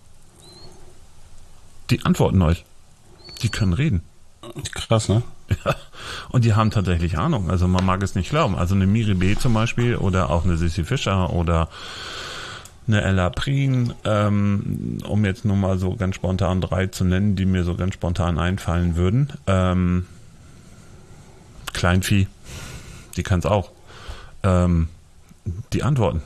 Die antworten euch. Die können reden. Krass, ne? Ja, und die haben tatsächlich Ahnung. Also man mag es nicht glauben. Also eine Miri B zum Beispiel oder auch eine Sissy Fischer oder eine Ella Prien, ähm, um jetzt nur mal so ganz spontan drei zu nennen, die mir so ganz spontan einfallen würden. Ähm, Kleinvieh, die kann es auch. Ähm, die antworten.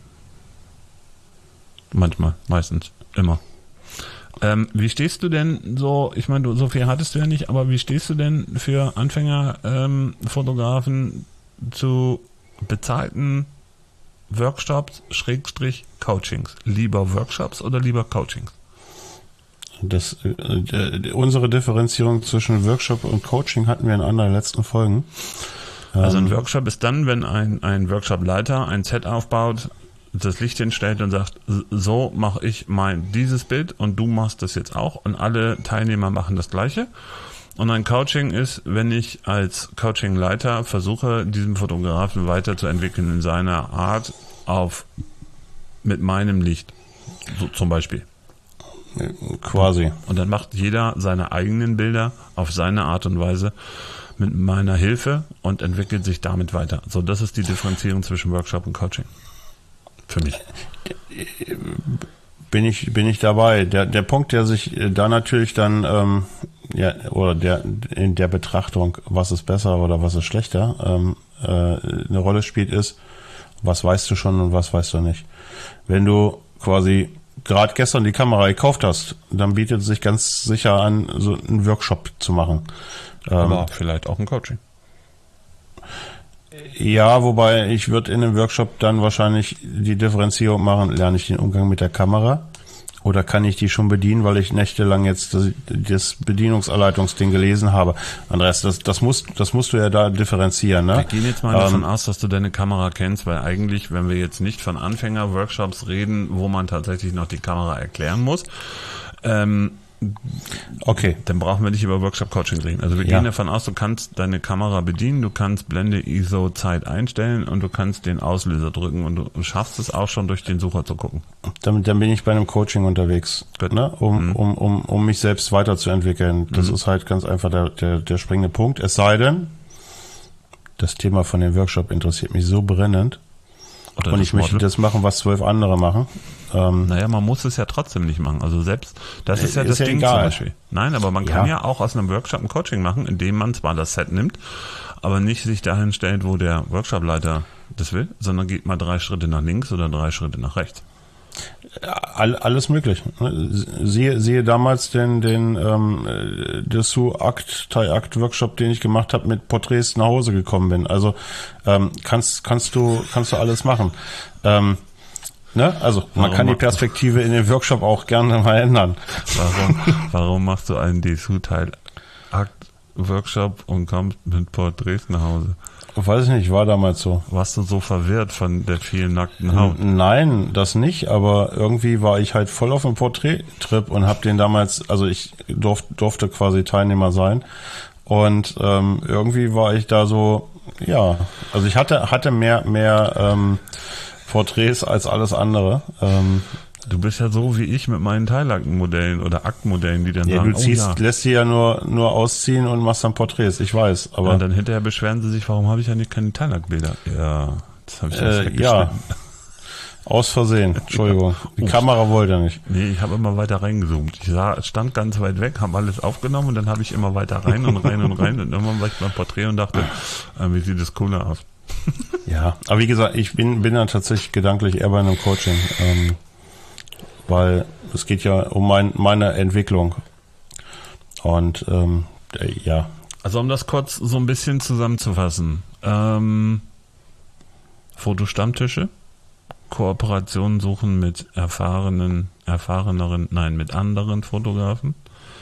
Manchmal, meistens, immer. Ähm, wie stehst du denn so, ich meine, du, so viel hattest du ja nicht, aber wie stehst du denn für Anfänger-Fotografen zu bezahlten Workshops, Schrägstrich, Coachings? Lieber Workshops oder lieber Coachings? Das, äh, äh, unsere Differenzierung zwischen Workshop und Coaching hatten wir in einer der letzten Folgen. Also ein Ähm, Workshop ist dann, wenn ein, ein Workshop-Leiter ein Set aufbaut, das Licht hinstellt und sagt, so mache ich mein dieses Bild und du machst das jetzt auch und alle Teilnehmer machen das Gleiche. Und ein Coaching ist, wenn ich als Coaching-Leiter versuche, diesen Fotografen weiterzuentwickeln in seiner Art auf mit meinem Licht, so zum Beispiel. quasi. Und dann macht jeder seine eigenen Bilder auf seine Art und Weise mit meiner Hilfe und entwickelt sich damit weiter. So, das ist die Differenzierung zwischen Workshop und Coaching. Für mich. Bin ich, bin ich dabei. Der, der Punkt, der sich da natürlich dann, ähm, ja, oder der, in der Betrachtung, was ist besser oder was ist schlechter, ähm, äh, eine Rolle spielt, ist, was weißt du schon und was weißt du nicht. Wenn du quasi gerade gestern die Kamera gekauft hast, dann bietet es sich ganz sicher an, so einen Workshop zu machen. Ähm, Aber vielleicht auch ein Coaching. Ja, wobei ich würde in einem Workshop dann wahrscheinlich die Differenzierung machen, lerne ich den Umgang mit der Kamera Oder kann ich die schon bedienen, weil ich nächtelang jetzt das, das Bedienungsanleitungsding gelesen habe? Andreas, das, das, musst, das musst du ja da differenzieren, ne? Wir gehen jetzt mal ähm, davon aus, dass du deine Kamera kennst, weil eigentlich, wenn wir jetzt nicht von Anfänger-Workshops reden, wo man tatsächlich noch die Kamera erklären muss, ähm, okay, dann brauchen wir nicht über Workshop-Coaching reden. Also wir ja. gehen davon aus, du kannst deine Kamera bedienen, du kannst Blende, I S O, Zeit einstellen und du kannst den Auslöser drücken und du schaffst es auch schon durch den Sucher zu gucken. Dann, dann bin ich bei einem Coaching unterwegs, ne? um, mhm. um, um, um mich selbst weiterzuentwickeln. Das mhm. ist halt ganz einfach der, der, der springende Punkt. Es sei denn, das Thema von dem Workshop interessiert mich so brennend Oder und ich möchte das machen, was zwölf andere machen. Ähm, naja, man muss es ja trotzdem nicht machen. Also selbst, das ist ja ist das ja Ding egal. Zum Beispiel. Nein, aber man kann ja. ja auch aus einem Workshop ein Coaching machen, indem man zwar das Set nimmt, aber nicht sich dahin stellt, wo der Workshopleiter das will, sondern geht mal drei Schritte nach links oder drei Schritte nach rechts. All, alles möglich. Siehe, siehe damals den, den ähm, Dessous-Akt, Thai-Akt-Workshop, den ich gemacht habe, mit Porträts nach Hause gekommen bin. Also ähm, kannst, kannst du, kannst du alles machen. Ähm, Ne? Also man warum kann die Perspektive in dem Workshop auch gerne mal ändern. Warum, warum machst du einen Dessous-Teil-Akt-Workshop und kommst mit Porträts nach Hause? Weiß ich nicht, war damals so. Warst du so verwirrt von der vielen nackten Haut? Nein, das nicht, aber irgendwie war ich halt voll auf dem Porträt-Trip und habe den damals, also ich durf, durfte quasi Teilnehmer sein und ähm, irgendwie war ich da so, ja, also ich hatte hatte mehr mehr ähm, Porträts als alles andere. Ähm, du bist ja so wie ich mit meinen Teilaktenmodellen oder Aktmodellen, die dann ja, sagen, du ziehst, oh ja. lässt sie ja nur nur ausziehen und machst dann Porträts, ich weiß. Aber ja, dann hinterher beschweren sie sich, warum habe ich ja nicht keine Teilaktbilder? Ja, das habe ich jetzt äh, ja, aus Versehen, Entschuldigung. Die Ups. Kamera wollte nicht. Nee, ich habe immer weiter reingezoomt. Ich sah, es stand ganz weit weg, habe alles aufgenommen und dann habe ich immer weiter rein und rein und rein und irgendwann war ich beim Porträt und dachte, äh, wie sieht das cooler aus? Ja, aber wie gesagt, ich bin bin dann tatsächlich gedanklich eher bei einem Coaching, ähm, weil es geht ja um mein, meine Entwicklung und ähm, äh, ja. Also um das kurz so ein bisschen zusammenzufassen, ähm, Fotostammtische, Kooperationen suchen mit erfahrenen, erfahreneren, nein, mit anderen Fotografen,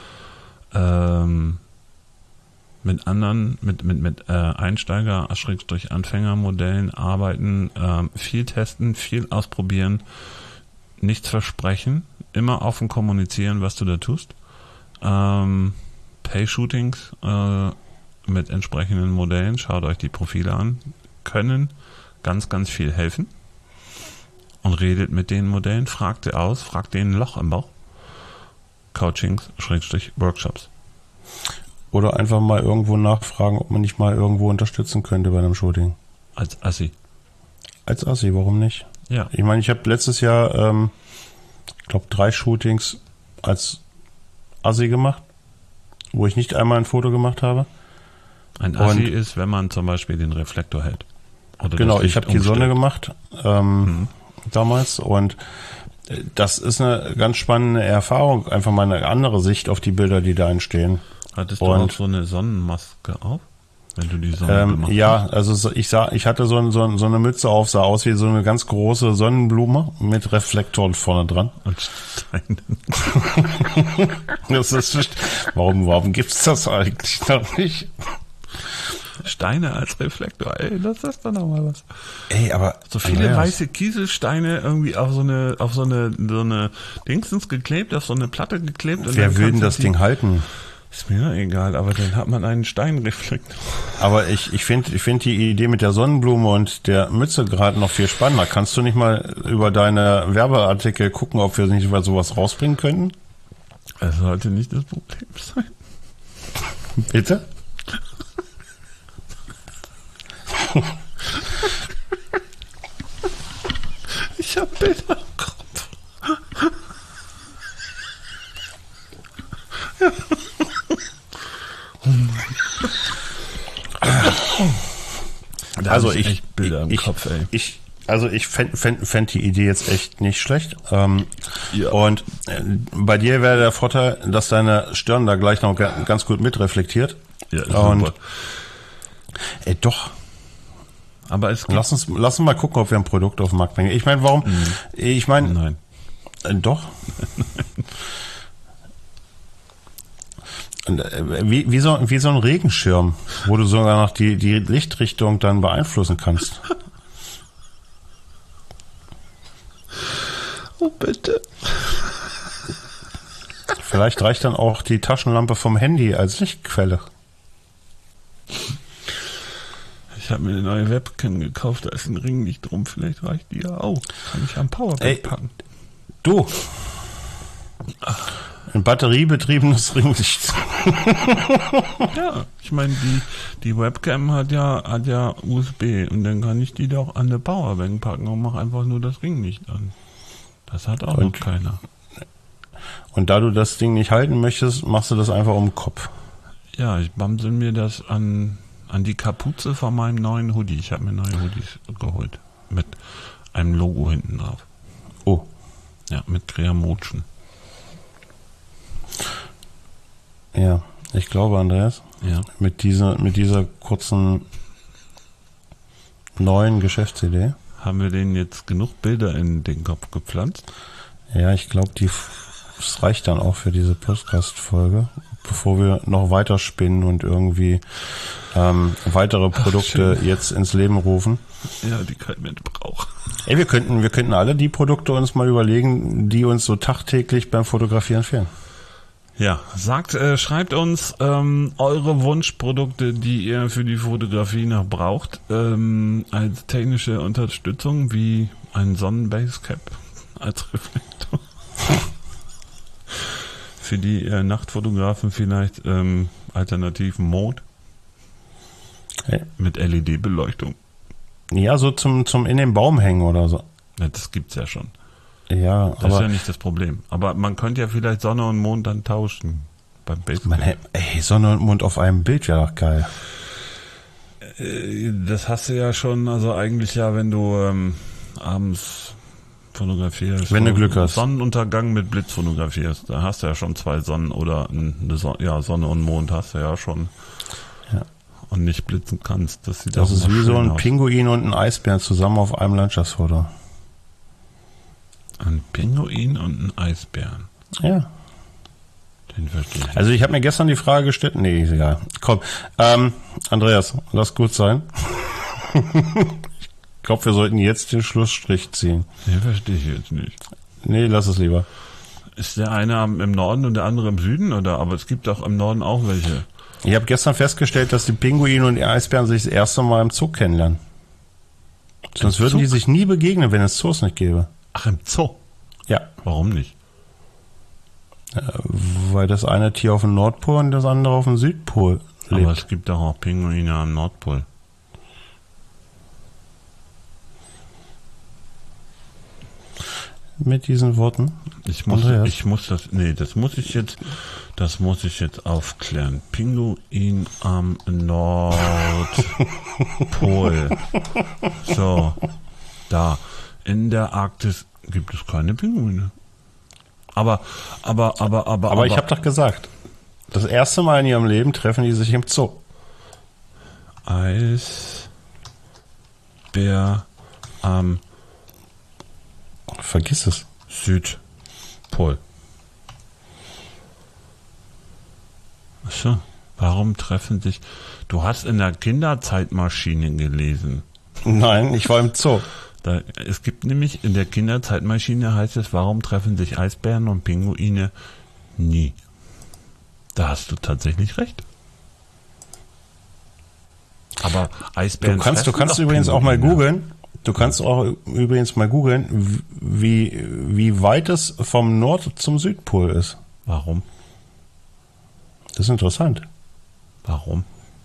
ähm, mit anderen, mit mit mit äh, Einsteiger, Schrägstrich Anfängermodellen arbeiten, ähm, viel testen, viel ausprobieren, nichts versprechen, immer offen kommunizieren, was du da tust. Ähm, Pay-Shootings äh, mit entsprechenden Modellen, schaut euch die Profile an, können ganz, ganz viel helfen und redet mit den Modellen, fragt sie aus, fragt denen ein Loch im Bauch. Coachings, Schrägstrich Workshops. Oder einfach mal irgendwo nachfragen, ob man nicht mal irgendwo unterstützen könnte bei einem Shooting. Als Assi. Als Assi, warum nicht? Ja. Ich meine, ich habe letztes Jahr, ähm, ich glaube, drei Shootings als Assi gemacht, wo ich nicht einmal ein Foto gemacht habe. Ein Assi Und, ist, wenn man zum Beispiel den Reflektor hält. Oder genau, ich habe die Sonne gemacht ähm, mhm. damals und das ist eine ganz spannende Erfahrung, einfach mal eine andere Sicht auf die Bilder, die da entstehen. Hattest du und, auch so eine Sonnenmaske auf, wenn du die Sonne ähm, gemacht ja, hast? also ich sah, ich hatte so, so, so eine Mütze auf, sah aus wie so eine ganz große Sonnenblume mit Reflektoren vorne dran. Und Steinen. Das ist, warum, warum gibt's das eigentlich noch nicht? Steine als Reflektor, ey, das ist doch nochmal was. Ey, aber so viele Andreas. weiße Kieselsteine irgendwie auf so eine, auf so eine, so eine Dingsens geklebt, auf so eine Platte geklebt. Und wer will denn das die, Ding halten? Ist mir egal, aber dann hat man einen Steinreflektor. Aber ich, ich finde, ich finde die Idee mit der Sonnenblume und der Mütze gerade noch viel spannender. Kannst du nicht mal über deine Werbeartikel gucken, ob wir nicht mal sowas rausbringen könnten? Das sollte nicht das Problem sein. Bitte? Ich hab Bilder im Kopf. Ja. Oh Mann. Also ich, echt Bilder im ich, Kopf, ey. Ich, also ich fände fänd, fänd die Idee jetzt echt nicht schlecht. Ähm, ja. Und äh, bei dir wäre der Vorteil, dass deine Stirn da gleich noch ga, ganz gut mitreflektiert. Ja, und super. Ey, doch. Aber es lass uns, lass uns mal gucken, ob wir ein Produkt auf den Markt bringen. Ich meine, warum? Mhm. Ich meine, Nein. Äh, doch. Und, äh, wie, wie, so, wie so ein Regenschirm, wo du sogar noch die, die Lichtrichtung dann beeinflussen kannst. Oh, bitte. Vielleicht reicht dann auch die Taschenlampe vom Handy als Lichtquelle. Ich habe mir eine neue Webcam gekauft, da ist ein Ring nicht drum, vielleicht reicht die ja auch. Kann ich am Powerbank Ey, packen. Du, ein batteriebetriebenes Ringlicht. Ja, ich meine, die, die Webcam hat ja, hat ja U S B und dann kann ich die doch an eine Powerbank packen und mache einfach nur das Ringlicht an. Das hat auch Und- noch keiner. Und da du das Ding nicht halten möchtest, machst du das einfach um den Kopf. Ja, ich bamsel mir das an, an die Kapuze von meinem neuen Hoodie. Ich habe mir neue Hoodies geholt. Mit einem Logo hinten drauf. Oh, Ja, mit Creamotschen. ja. Ich glaube, Andreas, Ja. mit dieser, mit dieser kurzen neuen Geschäftsidee. Haben wir denen jetzt genug Bilder in den Kopf gepflanzt? Ja, ich glaube, die das reicht dann auch für diese Podcast-Folge, bevor wir noch weiter spinnen und irgendwie ähm, weitere Produkte schön. jetzt ins Leben rufen. Ja, die kein Mensch braucht. Ey, wir könnten, wir könnten alle die Produkte uns mal überlegen, die uns so tagtäglich beim Fotografieren fehlen. Ja, sagt, äh, schreibt uns ähm, eure Wunschprodukte, die ihr für die Fotografie noch braucht, ähm, als technische Unterstützung, wie ein Sonnenbasecap als Reflektor. Für die äh, Nachtfotografen vielleicht ähm, alternativen Mode Hey. mit L E D-Beleuchtung. Ja, so zum, zum in den Baum hängen oder so. Ja, das gibt's ja schon. Ja, Das ist aber ja nicht das Problem. Aber man könnte ja vielleicht Sonne und Mond dann tauschen beim Basecap. man, ey, Sonne und Mond auf einem Bild wäre doch geil. Äh, Das hast du ja schon, also eigentlich ja, wenn du ähm, abends fotografierst. Wenn du so Glück hast. Sonnenuntergang mit Blitz fotografierst, da hast du ja schon zwei Sonnen oder eine Son- ja, Sonne und Mond hast du ja schon. Ja. Und nicht blitzen kannst. Das sieht Das auch ist immer wie so schön ein aus. Pinguin und ein Eisbär zusammen auf einem Landschaftsfoto. Ein Pinguin und ein Eisbären. Ja. Den verstehe ich. Also ich habe mir gestern die Frage gestellt, nee, ist egal. Komm, ähm, Andreas, lass gut sein. Ich glaube, wir sollten jetzt den Schlussstrich ziehen. Den verstehe ich jetzt nicht. Nee, lass es lieber. Ist der eine am- im Norden und der andere im Süden, oder? Aber es gibt auch im Norden auch welche. Ich habe gestern festgestellt, dass die Pinguine und die Eisbären sich das erste Mal im Zoo kennenlernen. Sonst Im würden Zoo? die sich nie begegnen, wenn es Zoos nicht gäbe. Ach, im Zoo? Ja, Warum nicht? weil das eine Tier auf dem Nordpol und das andere auf dem Südpol Aber lebt. es gibt doch auch Pinguine am Nordpol. Mit diesen Worten. Ich muss, Andreas? ich muss das, nee, das muss ich jetzt, das muss ich jetzt aufklären. Pinguin am Nordpol. So, da. In der Arktis gibt es keine Pinguine. Aber, aber, aber, aber, Aber ich habe doch gesagt, das erste Mal in ihrem Leben treffen die sich im Zoo. Eisbär am Vergiss es. Südpol. Achso, warum treffen sich... Du hast in der Kinderzeitmaschine gelesen. Nein, ich war im Zoo. Da, es gibt nämlich in der Kinderzeitmaschine heißt es, warum treffen sich Eisbären und Pinguine nie? Da hast du tatsächlich recht. Aber Eisbären... Du kannst, du fressen kannst doch übrigens auch mal Pinguine. googeln. Du kannst auch übrigens mal googeln, wie, wie weit es vom Nord- zum Südpol ist. Warum? Das ist interessant. Warum?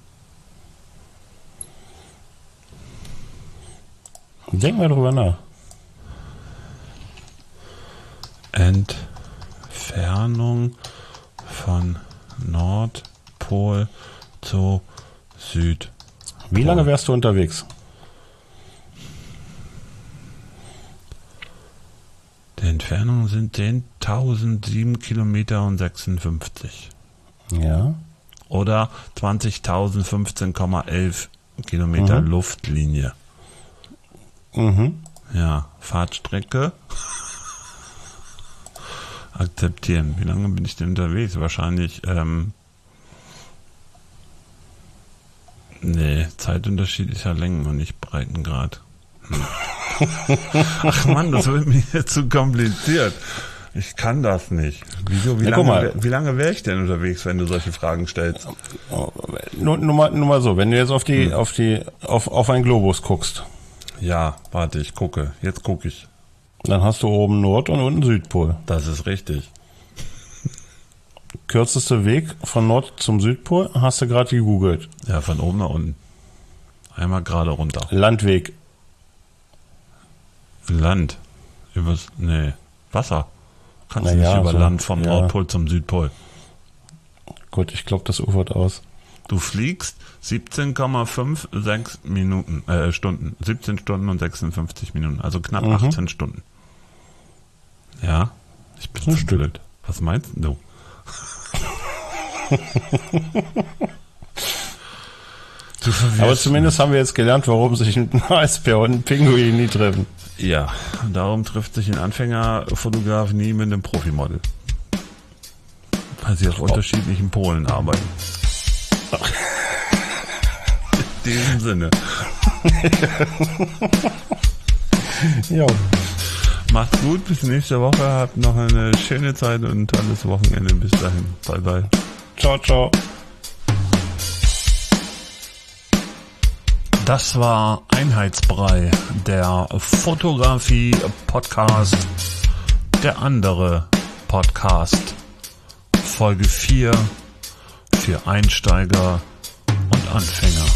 Denk mal drüber nach. Entfernung von Nordpol zu Südpol. Wie lange wärst du unterwegs? Die Entfernung sind zehntausendsieben Kilometer und sechsundfünfzig. Ja. Oder zwanzigtausendfünfzehn Komma elf Kilometer Mhm. Luftlinie. Mhm. Ja, Fahrtstrecke Akzeptieren. Wie lange bin ich denn unterwegs? Wahrscheinlich, ähm, nee, Zeitunterschied ist ja Längen und nicht Breitengrad. Hm. Ach Mann, das wird mir jetzt zu kompliziert. Ich kann das nicht. Wieso? Wie Ja, lange, wie lange wäre ich denn unterwegs, wenn du solche Fragen stellst? Nur, nur, mal, nur mal so, wenn du jetzt auf die, hm. auf die, auf, auf einen Globus guckst. Ja, warte, ich gucke. Jetzt gucke ich. Dann hast du oben Nord- und unten Südpol. Das ist richtig. Kürzeste Weg von Nord zum Südpol hast du gerade gegoogelt. Ja, von oben nach unten. Einmal gerade runter. Landweg. Land. Übers, nee, Wasser. Kannst du naja, nicht über so, Land vom ja. Nordpol zum Südpol. Gut, ich glaube, das ufert aus. Du fliegst siebzehn Komma sechsundfünfzig Minuten, äh, Stunden. siebzehn Stunden und sechsundfünfzig Minuten. Also knapp mhm. achtzehn Stunden. Ja, ich bin so blöd. Was meinst du? du Aber zumindest mich. Haben wir jetzt gelernt, warum sich ein Eisbär und ein Pinguin nie treffen. Ja, darum trifft sich ein Anfängerfotograf nie mit einem Profimodel. Weil sie auf oh. unterschiedlichen Polen arbeiten. In diesem Sinne. Jo. Macht's gut, bis nächste Woche. Habt noch eine schöne Zeit und ein tolles Wochenende. Bis dahin. Bye, bye. Ciao, ciao. Das war Einheitsbrei, der Fotografie-Podcast, der andere Podcast, Folge vier für Einsteiger und Anfänger.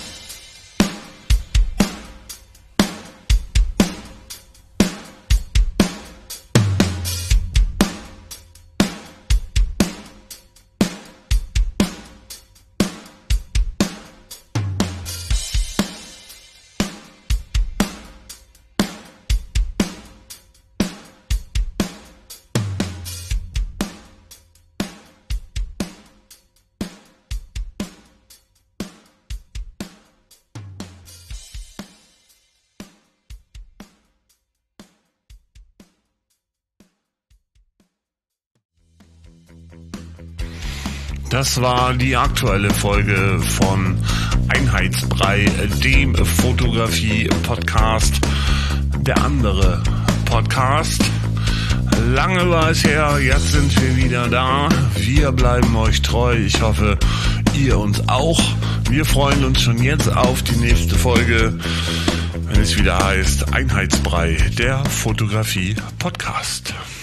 Das war die aktuelle Folge von Einheitsbrei, dem Fotografie-Podcast, der andere Podcast. Lange war es her, jetzt sind wir wieder da. Wir bleiben euch treu. Ich hoffe, ihr uns auch. Wir freuen uns schon jetzt auf die nächste Folge, wenn es wieder heißt Einheitsbrei, der Fotografie-Podcast.